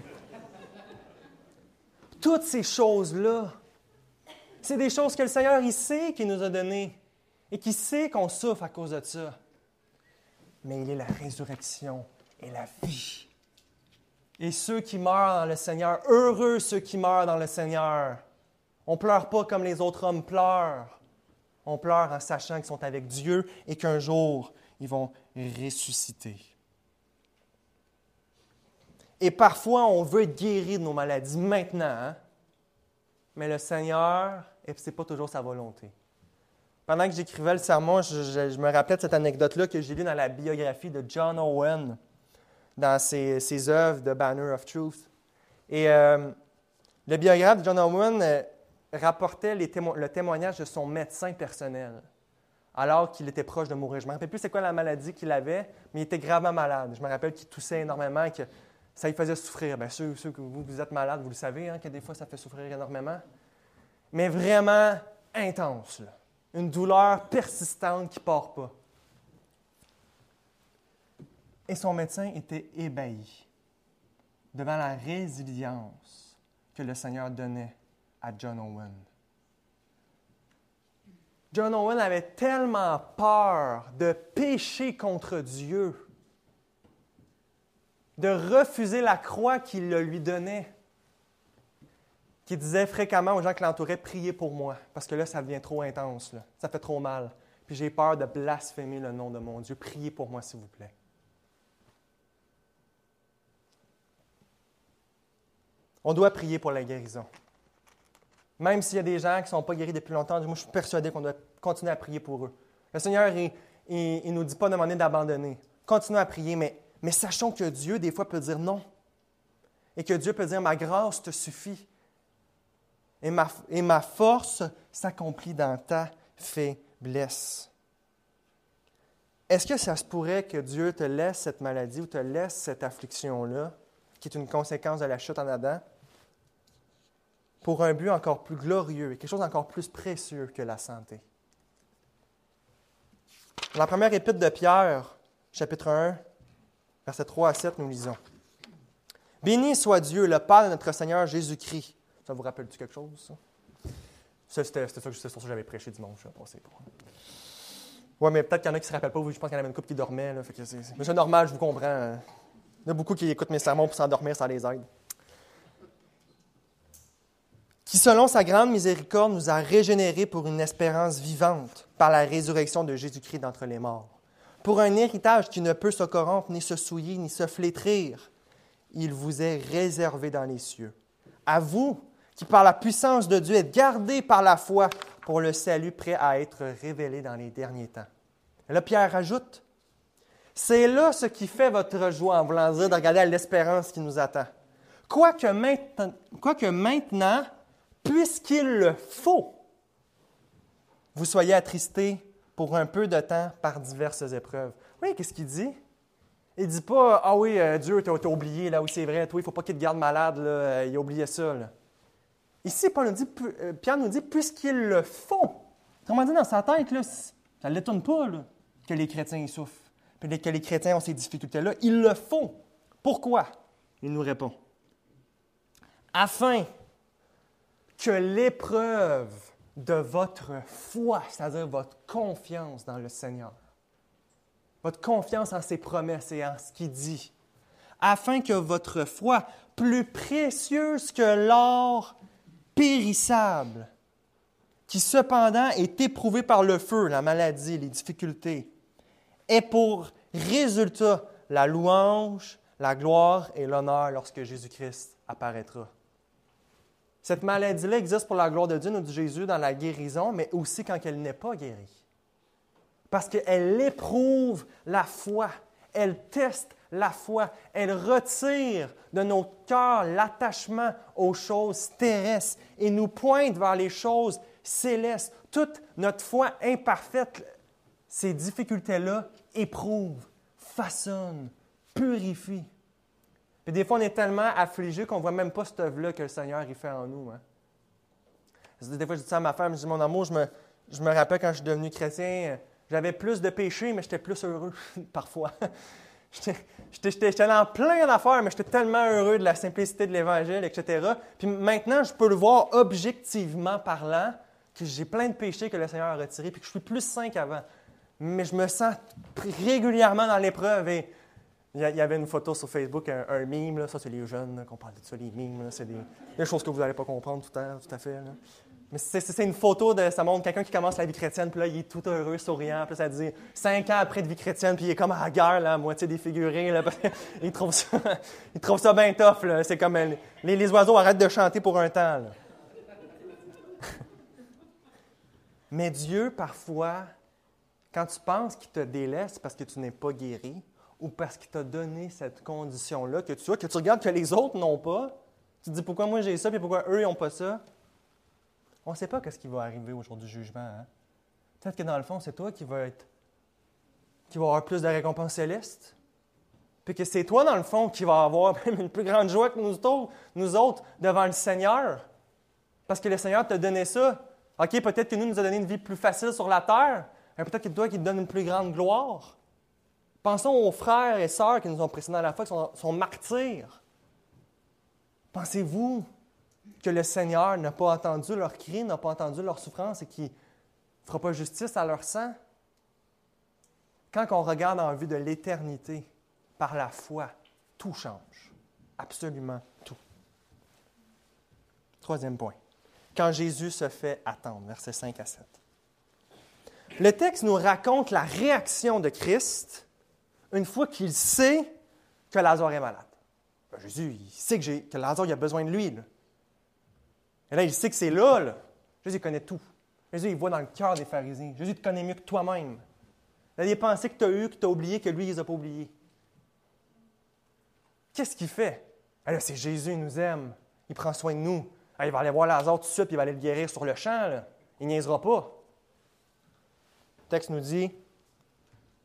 Toutes ces choses-là, c'est des choses que le Seigneur, il sait qu'il nous a données et qu'il sait qu'on souffre à cause de ça. Mais il est la résurrection et la vie. Et ceux qui meurent dans le Seigneur, heureux ceux qui meurent dans le Seigneur. On ne pleure pas comme les autres hommes pleurent. On pleure en sachant qu'ils sont avec Dieu et qu'un jour, ils vont ressusciter. Et parfois, on veut être guéri de nos maladies maintenant, hein? Mais le Seigneur, et ce n'est pas toujours sa volonté. Pendant que j'écrivais le sermon, je me rappelais de cette anecdote-là que j'ai lue dans la biographie de John Owen, dans ses œuvres de Banner of Truth. Et le biographe de John Owen rapportait le témoignage de son médecin personnel, alors qu'il était proche de mourir. Je ne me rappelle plus c'est quoi la maladie qu'il avait, mais il était gravement malade. Je me rappelle qu'il toussait énormément et que ça lui faisait souffrir. Bien, ceux que vous êtes malades, vous le savez, hein, que des fois, ça fait souffrir énormément. Mais vraiment intense, là. Une douleur persistante qui ne part pas. Et son médecin était ébahi devant la résilience que le Seigneur donnait à John Owen. John Owen avait tellement peur de pécher contre Dieu, de refuser la croix qu'il le lui donnait, qu'il disait fréquemment aux gens qui l'entouraient, « Priez pour moi, parce que là, ça devient trop intense, là. Ça fait trop mal. Puis j'ai peur de blasphémer le nom de mon Dieu. Priez pour moi, s'il vous plaît. » On doit prier pour la guérison. Même s'il y a des gens qui ne sont pas guéris depuis longtemps, moi, je suis persuadé qu'on doit continuer à prier pour eux. Le Seigneur, il ne nous dit pas de demander d'abandonner. Continuons à prier, mais sachons que Dieu, des fois, peut dire non. Et que Dieu peut dire, « Ma grâce te suffit. Et ma force s'accomplit dans ta faiblesse. » est-ce que ça se pourrait que Dieu te laisse cette maladie ou te laisse cette affliction-là, qui est une conséquence de la chute en Adam, pour un but encore plus glorieux et quelque chose d'encore plus précieux que la santé? Dans la première épître de Pierre, chapitre 1, versets 3 à 7, nous lisons. « Béni soit Dieu, le Père de notre Seigneur Jésus-Christ. » Ça vous rappelle-tu quelque chose, ça? C'était sur ça que j'avais prêché dimanche. Oui, mais peut-être qu'il y en a qui ne se rappellent pas. Je pense qu'il y en avait une couple qui dormait. Là, mais c'est normal, je vous comprends. Il y en a beaucoup qui écoutent mes sermons pour s'endormir, ça les aide. Qui, selon sa grande miséricorde, nous a régénérés pour une espérance vivante par la résurrection de Jésus-Christ d'entre les morts. Pour un héritage qui ne peut se corrompre, ni se souiller, ni se flétrir, il vous est réservé dans les cieux. À vous, qui par la puissance de Dieu êtes gardés par la foi pour le salut prêt à être révélé dans les derniers temps. Et là, Pierre ajoute, « C'est là ce qui fait votre joie en voulant dire de regarder à l'espérance qui nous attend. Quoique maintenant, puisqu'il le faut, vous soyez attristés pour un peu de temps par diverses épreuves. » Oui, qu'est-ce qu'il dit? Il ne dit pas « Ah oui, Dieu t'a oublié, là, oui, c'est vrai, toi, il ne faut pas qu'il te garde malade, là, il a oublié ça. » là. Ici, Pierre nous dit « puisqu'il le faut ». Autrement dit, dans sa tête, là, ça ne l'étonne pas là, que les chrétiens y souffrent, puis que les chrétiens ont ces difficultés-là. Il le faut. Pourquoi? Il nous répond « Afin que l'épreuve de votre foi, c'est-à-dire votre confiance dans le Seigneur, votre confiance en ses promesses et en ce qu'il dit, afin que votre foi, plus précieuse que l'or périssable, qui cependant est éprouvée par le feu, la maladie, les difficultés, ait pour résultat la louange, la gloire et l'honneur lorsque Jésus-Christ apparaîtra. » Cette maladie-là existe pour la gloire de Dieu, nous dit Jésus, dans la guérison, mais aussi quand elle n'est pas guérie. Parce qu'elle éprouve la foi, elle teste la foi, elle retire de nos cœurs l'attachement aux choses terrestres et nous pointe vers les choses célestes. Toute notre foi imparfaite, ces difficultés-là éprouvent, façonnent, purifient. Puis des fois, on est tellement affligé qu'on ne voit même pas cette œuvre-là que le Seigneur y fait en nous. Hein? Des fois, je dis ça à ma femme, je dis, mon amour, je me rappelle quand je suis devenu chrétien, j'avais plus de péchés, mais j'étais plus heureux parfois. J'étais en plein d'affaires, mais j'étais tellement heureux de la simplicité de l'Évangile, etc. Puis maintenant, je peux le voir objectivement parlant, que j'ai plein de péchés que le Seigneur a retirés, puis que je suis plus saint qu'avant. Mais je me sens régulièrement dans l'épreuve et il y avait une photo sur Facebook, un meme, là, ça c'est les jeunes là, qu'on parle de ça, les memes, là, c'est des choses que vous n'allez pas comprendre tout à fait. Là. Mais c'est une photo, ça montre quelqu'un qui commence la vie chrétienne, puis là il est tout heureux, souriant, puis ça dit 5 ans après de vie chrétienne, puis il est comme à la guerre, là, à moitié défiguré, là, parce qu'il trouve ça bien tough, là. C'est comme les oiseaux arrêtent de chanter pour un temps. Là. Mais Dieu, parfois, quand tu penses qu'il te délaisse parce que tu n'es pas guéri, ou parce qu'il t'a donné cette condition-là, que tu regardes que les autres n'ont pas, tu te dis pourquoi moi j'ai ça, puis pourquoi eux n'ont pas ça. On ne sait pas ce qui va arriver au jour du jugement. Hein? Peut-être que dans le fond, c'est toi qui va avoir plus de récompenses célestes. Puis que c'est toi, dans le fond, qui va avoir même une plus grande joie que nous autres devant le Seigneur. Parce que le Seigneur t'a donné ça. OK, peut-être que nous a donné une vie plus facile sur la terre, mais peut-être que toi qui te donne une plus grande gloire. Pensons aux frères et sœurs qui nous ont précédés dans la foi, qui sont martyrs. Pensez-vous que le Seigneur n'a pas entendu leurs cris, n'a pas entendu leur souffrance et qu'il ne fera pas justice à leur sang? Quand on regarde en vue de l'éternité, par la foi, tout change. Absolument tout. Troisième point. Quand Jésus se fait attendre, versets 5 à 7. Le texte nous raconte la réaction de Christ une fois qu'il sait que Lazare est malade. Jésus, il sait que Lazare il a besoin de lui. Là. Et là, il sait que c'est là. Jésus il connaît tout. Jésus, il voit dans le cœur des pharisiens. Jésus te connaît mieux que toi-même. Il y a des pensées que tu as eues, que tu as oubliées, que lui, il ne les a pas oubliées. Qu'est-ce qu'il fait? Là, c'est Jésus, il nous aime. Il prend soin de nous. Il va aller voir Lazare tout de suite, puis il va aller le guérir sur le champ. Là. Il ne niaisera pas. Le texte nous dit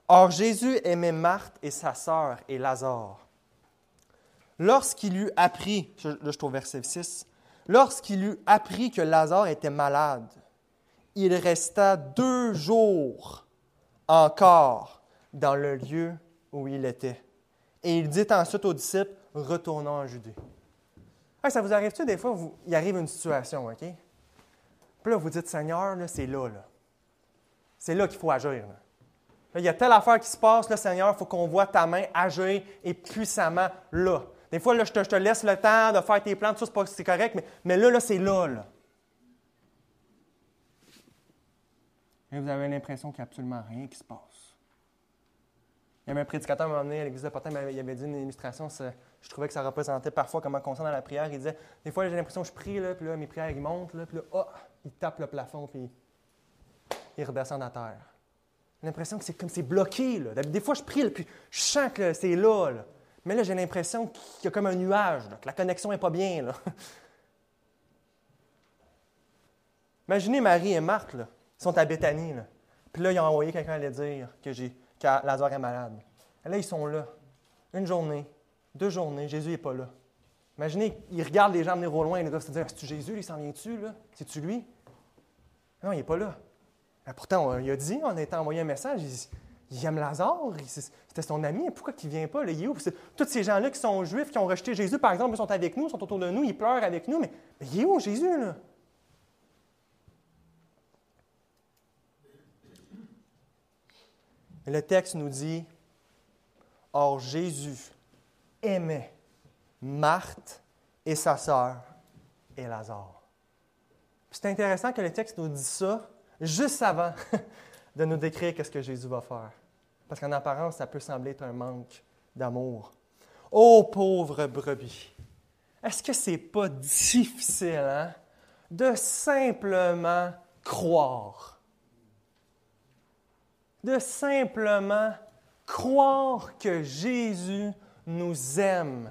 Or Jésus aimait Marthe et sa sœur et Lazare. Lorsqu'il eut appris, là je suis au verset 6, lorsqu'il eut appris que Lazare était malade, il resta 2 jours encore dans le lieu où il était. Et il dit ensuite aux disciples, retournons en Judée. Hey, ça vous arrive-tu des fois, il arrive une situation, OK? Puis là, vous dites, Seigneur, là, c'est là, là. C'est là qu'il faut agir. Là. Là, il y a telle affaire qui se passe, là, Seigneur, il faut qu'on voit ta main agir et puissamment là. Des fois, là, je te laisse le temps de faire tes plans, tout ça, c'est correct, mais là, c'est là, là. Et vous avez l'impression qu'il n'y a absolument rien qui se passe. Il y avait un prédicateur à un moment donné à l'église de Portail, il avait dit une illustration, je trouvais que ça représentait parfois comment on sent dans la prière. Il disait, des fois, j'ai l'impression que je prie, là, puis là, mes prières, ils montent, là, puis là, ils tapent le plafond, puis ils redescendent à terre. J'ai l'impression que c'est comme c'est bloqué. Là. Des fois, je prie, là, puis je sens que c'est là, là. Mais là, j'ai l'impression qu'il y a comme un nuage, là, que la connexion n'est pas bien. Là. Imaginez Marie et Marthe, là, ils sont à Béthanie. Là. Puis là, ils ont envoyé quelqu'un aller dire que Lazare est malade. Et là, ils sont là. 1 journée, 2 journées, Jésus n'est pas là. Imaginez, ils regardent les gens venir au loin, ils doivent se dire, c'est-tu Jésus, il s'en vient-tu, là? C'est-tu lui? Non, il n'est pas là. Mais pourtant, il a dit, on a été envoyé un message, il aime Lazare, c'était son ami, pourquoi il ne vient pas? Là, il est où? Tous ces gens-là qui sont juifs, qui ont rejeté Jésus, par exemple, ils sont avec nous, ils sont autour de nous, ils pleurent avec nous, mais il est où Jésus, là? Et le texte nous dit, or Jésus aimait Marthe et sa sœur et Lazare. C'est intéressant que le texte nous dise ça juste avant de nous décrire qu'est-ce que Jésus va faire. Parce qu'en apparence, ça peut sembler être un manque d'amour. Ô pauvre brebis! Est-ce que c'est pas difficile, hein, de simplement croire? De simplement croire que Jésus nous aime.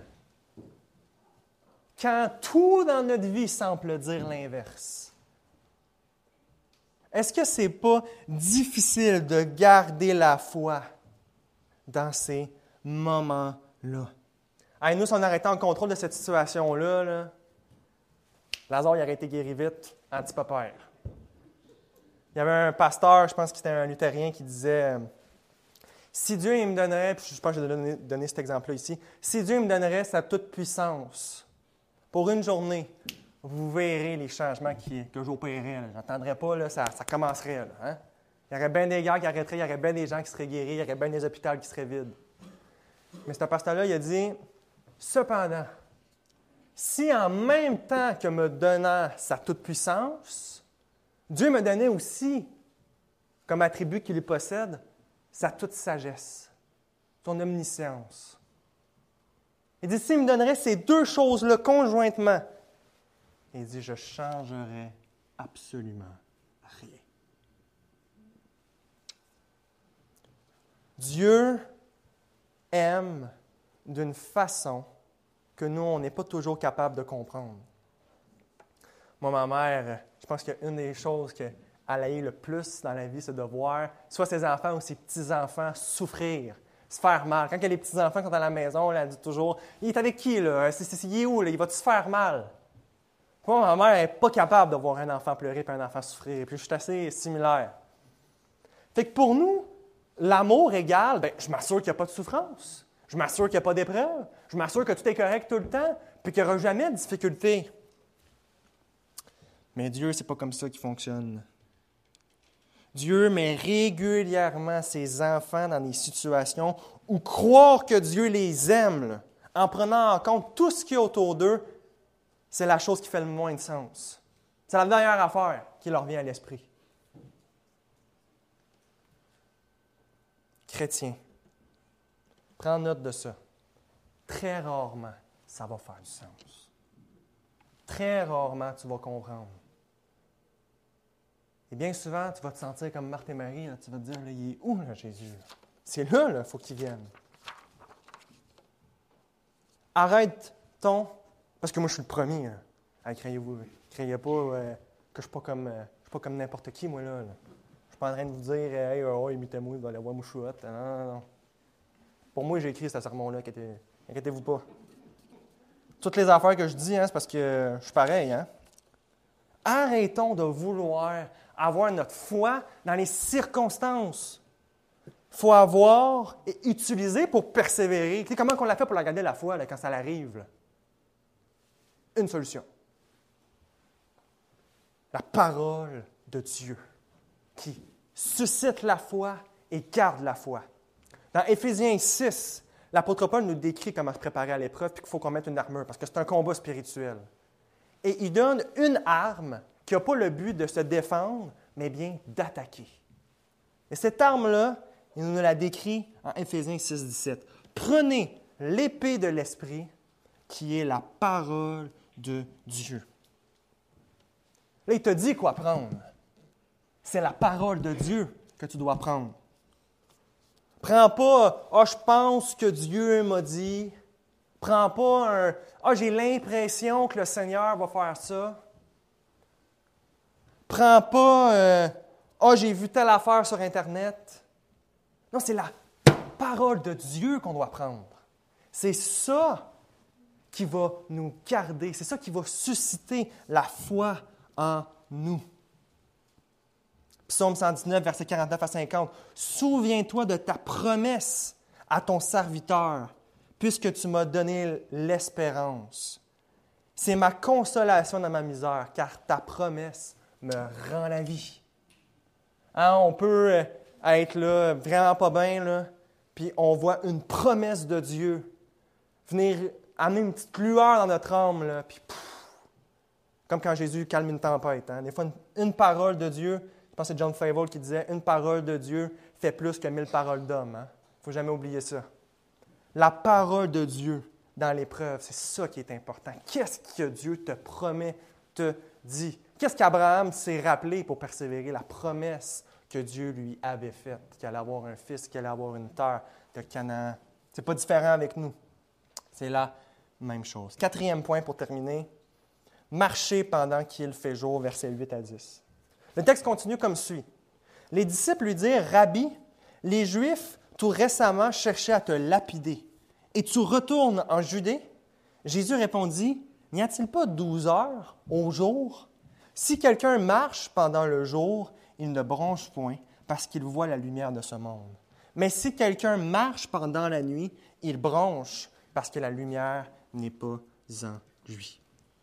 Quand tout dans notre vie semble dire l'inverse. Est-ce que ce n'est pas difficile de garder la foi dans ces moments-là? Hey, nous, si on arrêtait en contrôle de cette situation-là, là, Lazare il aurait été guéri vite, anti-papa. Il y avait un pasteur, je pense que c'était un luthérien, qui disait si Dieu il me donnerait, puis je pense que je vais donner cet exemple-là ici, si Dieu me donnerait sa toute-puissance pour une journée, vous verrez les changements que j'opérerais. Je n'attendrais pas, là, ça commencerait. Là, hein? Il y aurait bien des gars qui arrêteraient, il y aurait bien des gens qui seraient guéris, il y aurait bien des hôpitaux qui seraient vides. Mais ce pasteur-là, il a dit cependant, si en même temps que me donnant sa toute-puissance, Dieu me donnait aussi, comme attribut qu'il possède, sa toute sagesse, son omniscience. Il dit, s'il me donnerait ces 2 choses-là conjointement, il dit, je ne changerai absolument rien. Dieu aime d'une façon que nous, on n'est pas toujours capable de comprendre. Moi, ma mère, je pense qu'une des choses qu'elle a eu le plus dans la vie, c'est de voir soit ses enfants ou ses petits-enfants souffrir, se faire mal. Quand les petits-enfants sont à la maison, elle dit toujours « Il est avec qui, là? Il est où, là? Il va-tu se faire mal? » Moi, ma mère n'est pas capable de voir un enfant pleurer et un enfant souffrir. Puis je suis assez similaire. Fait que pour nous, l'amour égale, je m'assure qu'il n'y a pas de souffrance. Je m'assure qu'il n'y a pas d'épreuve. Je m'assure que tout est correct tout le temps, puis qu'il n'y aura jamais de difficulté. Mais Dieu, ce n'est pas comme ça qu'il fonctionne. Dieu met régulièrement ses enfants dans des situations où croire que Dieu les aime, là, en prenant en compte tout ce qui est autour d'eux, c'est la chose qui fait le moins de sens. C'est la dernière affaire qui leur vient à l'esprit. Chrétien, prends note de ça. Très rarement, ça va faire du sens. Très rarement, tu vas comprendre. Et bien souvent, tu vas te sentir comme Marthe et Marie. Là, tu vas te dire, là, il est où, là, Jésus? C'est là, il faut qu'il vienne. Arrête-t-on, parce que moi, je suis le premier à crier pas que je ne suis pas comme n'importe qui, moi, là. Je ne suis pas en train de vous dire, hey, imitez-moi, vous allez voir mouchouette. Non. Pour moi, j'ai écrit ce sermon-là, inquiétez-vous pas. Toutes les affaires que je dis, c'est parce que je suis pareil. Arrêtons de vouloir avoir notre foi dans les circonstances. Il faut avoir et utiliser pour persévérer. Tu sais comment on l'a fait pour la garder la foi là, quand ça arrive? Là? Une solution. La parole de Dieu qui suscite la foi et garde la foi. Dans Éphésiens 6, l'apôtre Paul nous décrit comment se préparer à l'épreuve et qu'il faut qu'on mette une armure parce que c'est un combat spirituel. Et il donne une arme qui n'a pas le but de se défendre, mais bien d'attaquer. Et cette arme-là, il nous la décrit en Éphésiens 6, 17. Prenez l'épée de l'Esprit qui est la parole de Dieu. Là, il te dit quoi prendre. C'est la parole de Dieu que tu dois prendre. Prends pas « je pense que Dieu m'a dit ». Prends pas un « j'ai l'impression que le Seigneur va faire ça ». Prends pas « j'ai vu telle affaire sur Internet ». Non, c'est la parole de Dieu qu'on doit prendre. C'est ça qui va nous garder. C'est ça qui va susciter la foi en nous. Psaume 119, versets 49 à 50. « Souviens-toi de ta promesse à ton serviteur, puisque tu m'as donné l'espérance. C'est ma consolation dans ma misère, car ta promesse me rend la vie. » On peut être là, vraiment pas bien, là, puis on voit une promesse de Dieu venir amener une petite lueur dans notre âme, là, puis comme quand Jésus calme une tempête. Des fois, une parole de Dieu, je pense que c'est John Flavel qui disait « Une parole de Dieu fait plus que 1000 paroles d'hommes. » Il ne faut jamais oublier ça. La parole de Dieu dans l'épreuve, c'est ça qui est important. Qu'est-ce que Dieu te promet, te dit? Qu'est-ce qu'Abraham s'est rappelé pour persévérer? La promesse que Dieu lui avait faite, qu'il allait avoir un fils, qu'il allait avoir une terre de Canaan. Ce n'est pas différent avec nous. C'est la même chose. 4e point pour terminer. Marcher pendant qu'il fait jour, versets 8 à 10. Le texte continue comme suit. Les disciples lui dirent, « Rabbi, les Juifs tout récemment cherchaient à te lapider, et tu retournes en Judée? » Jésus répondit, « N'y a-t-il pas 12 heures au jour? Si quelqu'un marche pendant le jour, il ne bronche point, parce qu'il voit la lumière de ce monde. Mais si quelqu'un marche pendant la nuit, il bronche, parce que la lumière n'est pas en lui. »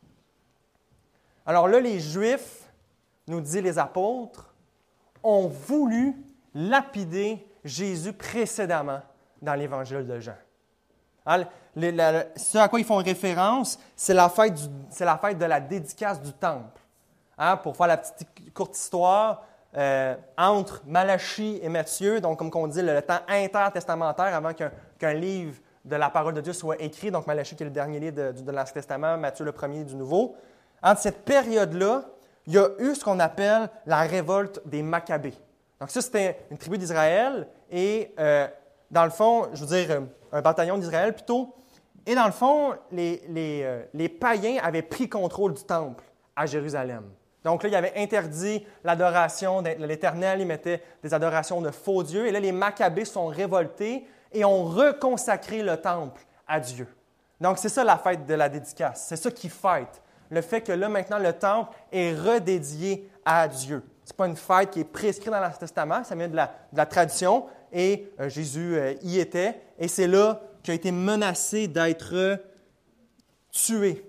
Alors là, les Juifs, nous dit les apôtres, ont voulu lapider Jésus précédemment dans l'Évangile de Jean. Alors, ce à quoi ils font référence, c'est la fête de la dédicace du temple. Pour faire la petite courte histoire, entre Malachie et Matthieu, donc comme on dit, le temps intertestamentaire avant qu'un livre de la parole de Dieu soit écrit, donc Malachie qui est le dernier livre de l'Ancien Testament, Matthieu le premier du Nouveau. Entre cette période-là, il y a eu ce qu'on appelle la révolte des Maccabées. Donc ça, c'était une tribu d'Israël et dans le fond, je veux dire, un bataillon d'Israël plutôt. Et dans le fond, les païens avaient pris contrôle du temple à Jérusalem. Donc là, ils avaient interdit l'adoration de l'Éternel, ils mettaient des adorations de faux dieux. Et là, les Maccabées sont révoltés et ont reconsacré le temple à Dieu. Donc c'est ça la fête de la dédicace, c'est ça qu'ils fêtent. Le fait que là, maintenant, le temple est redédié à Dieu. Ce n'est pas une fête qui est prescrite dans l'Ancien Testament, ça vient de la tradition, et Jésus y était, et c'est là qu'il a été menacé d'être tué.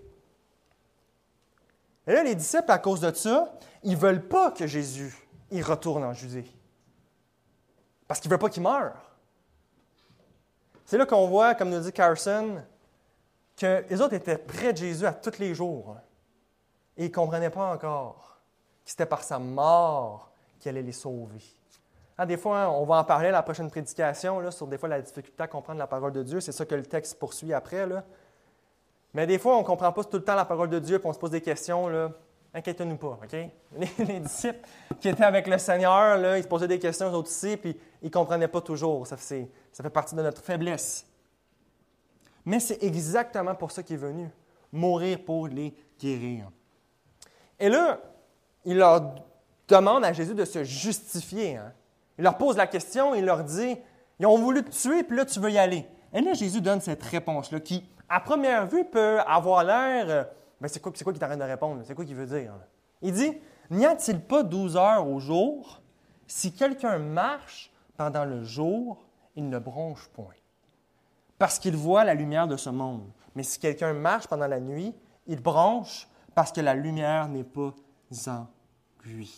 Et là, les disciples, à cause de ça, ils ne veulent pas que Jésus y retourne en Judée, parce qu'ils ne veulent pas qu'il meure. C'est là qu'on voit, comme nous dit Carson, que les autres étaient près de Jésus à tous les jours. Et ils ne comprenaient pas encore que c'était par sa mort qu'il allait les sauver. Des fois, on va en parler à la prochaine prédication, là, sur des fois la difficulté à comprendre la parole de Dieu. C'est ça que le texte poursuit après. Là. Mais des fois, on ne comprend pas tout le temps la parole de Dieu et on se pose des questions. Là. Inquiétez-nous pas, OK? Les disciples qui étaient avec le Seigneur, là, ils se posaient des questions aux autres aussi, puis ils ne comprenaient pas toujours. Ça fait partie de notre faiblesse. Mais c'est exactement pour ça qu'il est venu, mourir pour les guérir. Et là, il leur demandent à Jésus de se justifier. Hein. Il leur pose la question, il leur dit, ils ont voulu te tuer, puis là, tu veux y aller. Et là, Jésus donne cette réponse-là qui, à première vue, peut avoir l'air, c'est quoi qu'il est en train de répondre? C'est quoi qu'il veut dire? Là? Il dit, n'y a-t-il pas 12 heures au jour? Si quelqu'un marche pendant le jour, il ne bronche point, parce qu'il voit la lumière de ce monde. Mais si quelqu'un marche pendant la nuit, il bronche parce que la lumière n'est pas en lui.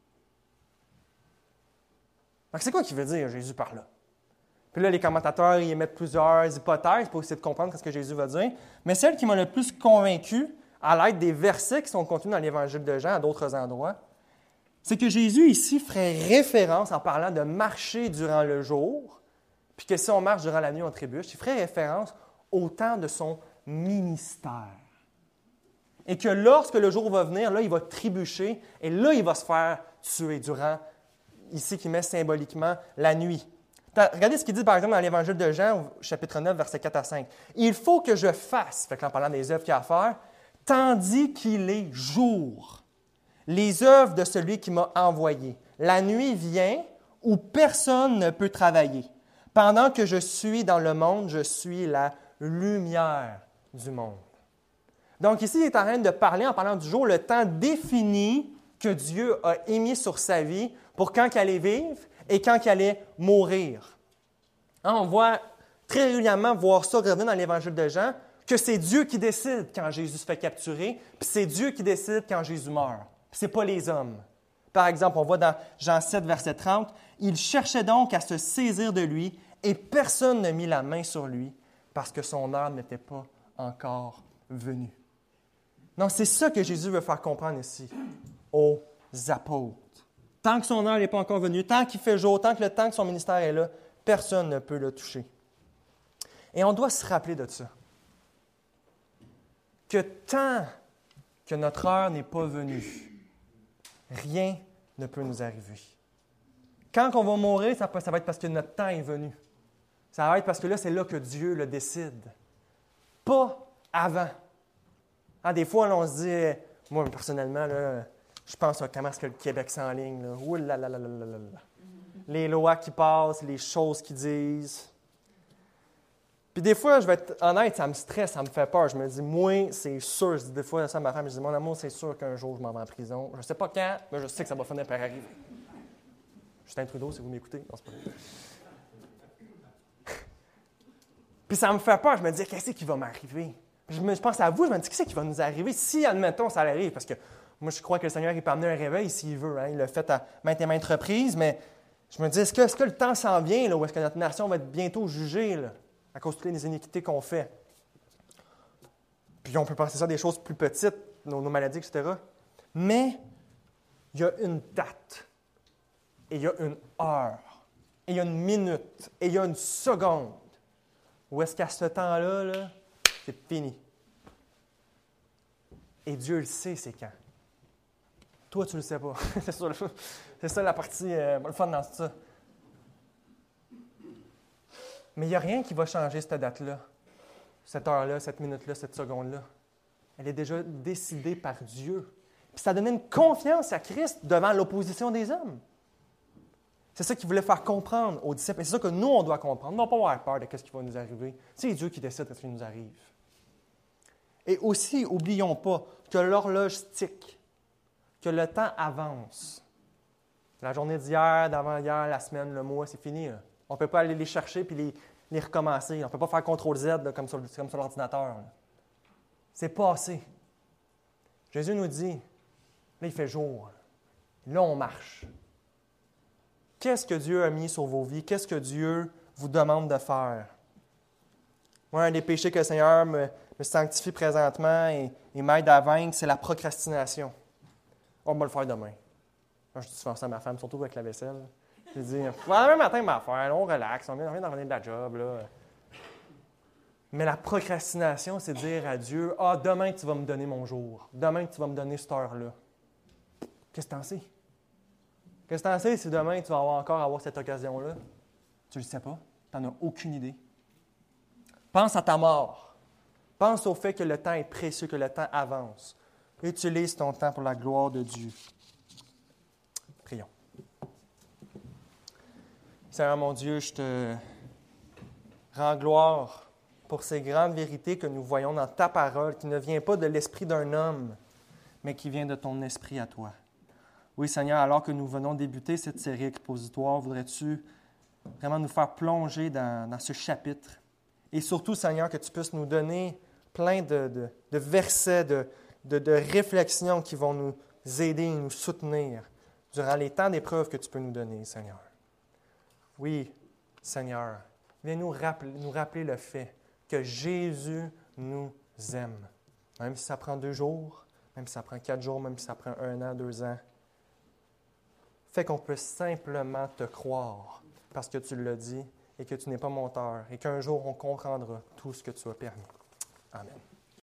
Donc, c'est quoi qu'il veut dire, Jésus, par là? Puis là, les commentateurs y émettent plusieurs hypothèses pour essayer de comprendre ce que Jésus veut dire. Mais celle qui m'a le plus convaincu, à l'aide des versets qui sont contenus dans l'Évangile de Jean à d'autres endroits, c'est que Jésus, ici, ferait référence, en parlant de marcher durant le jour, puis que si on marche durant la nuit, on trébuche, il ferait référence au temps de son ministère. Et que lorsque le jour va venir, là, il va trébucher, et là, il va se faire tuer durant, ici, qui met symboliquement la nuit. Regardez ce qu'il dit, par exemple, dans l'Évangile de Jean, au chapitre 9, versets 4 à 5. « Il faut que je fasse, » fait que en parlant des œuvres qu'il y a à faire, « tandis qu'il est jour, les œuvres de celui qui m'a envoyé. La nuit vient où personne ne peut travailler. Pendant que je suis dans le monde, je suis la lumière du monde. » Donc ici, il est en train de parler, en parlant du jour, le temps défini que Dieu a émis sur sa vie pour quand il allait vivre et quand il allait mourir. Hein, on voit très régulièrement voir ça revenir dans l'Évangile de Jean, que c'est Dieu qui décide quand Jésus se fait capturer, puis c'est Dieu qui décide quand Jésus meurt. Ce n'est pas les hommes. Par exemple, on voit dans Jean 7, verset 30, « Il cherchait donc à se saisir de lui, et personne ne mit la main sur lui, parce que son heure n'était pas encore venue. » Donc, c'est ça que Jésus veut faire comprendre ici aux apôtres. Tant que son heure n'est pas encore venue, tant qu'il fait jour, tant que son ministère est là, personne ne peut le toucher. Et on doit se rappeler de ça. Que tant que notre heure n'est pas venue, rien ne peut nous arriver. Quand on va mourir, ça va être parce que notre temps est venu. Ça va être parce que là, c'est là que Dieu le décide. Pas avant. Hein, des fois, là, on se dit, moi, personnellement, là, je pense à comment est-ce que le Québec s'enligne. Là. Ouh là là là là là là. Les lois qui passent, les choses qu'ils disent. Puis des fois, je vais être honnête, ça me stresse, ça me fait peur. Je me dis, moi, c'est sûr, je dis des fois ça à ma femme, je dis, mon amour, c'est sûr qu'un jour, je m'en vais en prison. Je ne sais pas quand, mais je sais que ça va finir par arriver. Justin Trudeau, si vous m'écoutez. Non, c'est pas vrai. Puis ça me fait peur. Je me dis, qu'est-ce qui va m'arriver? Je pense à vous, je me dis, qu'est-ce qui va nous arriver si, admettons, ça arrive? Parce que moi, je crois que le Seigneur, il peut amener un réveil s'il veut. Hein? Il l'a fait à maintes et maintes reprises, mais je me dis, est-ce que le temps s'en vient, là, ou est-ce que notre nation va être bientôt jugée là, à cause de toutes les iniquités qu'on fait? Puis on peut penser ça à des choses plus petites, nos maladies, etc. Mais il y a une date, et il y a une heure, et il y a une minute, et il y a une seconde. Où est-ce qu'à ce temps-là, là, c'est fini. Et Dieu le sait, c'est quand. Toi, tu ne le sais pas. C'est ça la partie le fun dans ça. Mais il n'y a rien qui va changer cette date-là, cette heure-là, cette minute-là, cette seconde-là. Elle est déjà décidée par Dieu. Puis ça donnait une confiance à Christ devant l'opposition des hommes. C'est ça qu'il voulait faire comprendre aux disciples. Et c'est ça que nous, on doit comprendre. Non pas avoir peur de ce qui va nous arriver. C'est Dieu qui décide de ce qui nous arrive. Et aussi, n'oublions pas que l'horloge tique, que le temps avance. La journée d'hier, d'avant-hier, la semaine, le mois, c'est fini. Là. On ne peut pas aller les chercher et les recommencer. On ne peut pas faire CTRL-Z là, comme sur l'ordinateur. Là. C'est passé. Jésus nous dit, là, il fait jour. Là, on marche. Qu'est-ce que Dieu a mis sur vos vies? Qu'est-ce que Dieu vous demande de faire? Moi, un des péchés que le Seigneur me sanctifie présentement et m'aide à vaincre, c'est la procrastination. On va le faire demain. Moi, je dis souvent ça à ma femme, surtout avec la vaisselle. Je dis, demain matin, on va faire, on relaxe, on vient d'en revenir de la job. Là. Mais la procrastination, c'est dire à Dieu, « Ah, demain, tu vas me donner mon jour. Demain, tu vas me donner cette heure-là. » Qu'est-ce que tu en sais? Qu'est-ce que tu en sais si demain, tu vas encore avoir cette occasion-là? Tu ne le sais pas. Tu n'en as aucune idée. Pense à ta mort. Pense au fait que le temps est précieux, que le temps avance. Utilise ton temps pour la gloire de Dieu. Seigneur mon Dieu, je te rends gloire pour ces grandes vérités que nous voyons dans ta parole, qui ne vient pas de l'esprit d'un homme, mais qui vient de ton esprit à toi. Oui, Seigneur, alors que nous venons débuter cette série expositoire, voudrais-tu vraiment nous faire plonger dans ce chapitre? Et surtout, Seigneur, que tu puisses nous donner plein de versets, de réflexions qui vont nous aider et nous soutenir durant les temps d'épreuve que tu peux nous donner, Seigneur. Oui, Seigneur, viens nous rappeler le fait que Jésus nous aime. Même si ça prend 2 jours, même si ça prend 4 jours, même si ça prend 1 an, 2 ans. Fais qu'on puisse simplement te croire parce que tu l'as dit et que tu n'es pas menteur et qu'un jour on comprendra tout ce que tu as permis. Amen.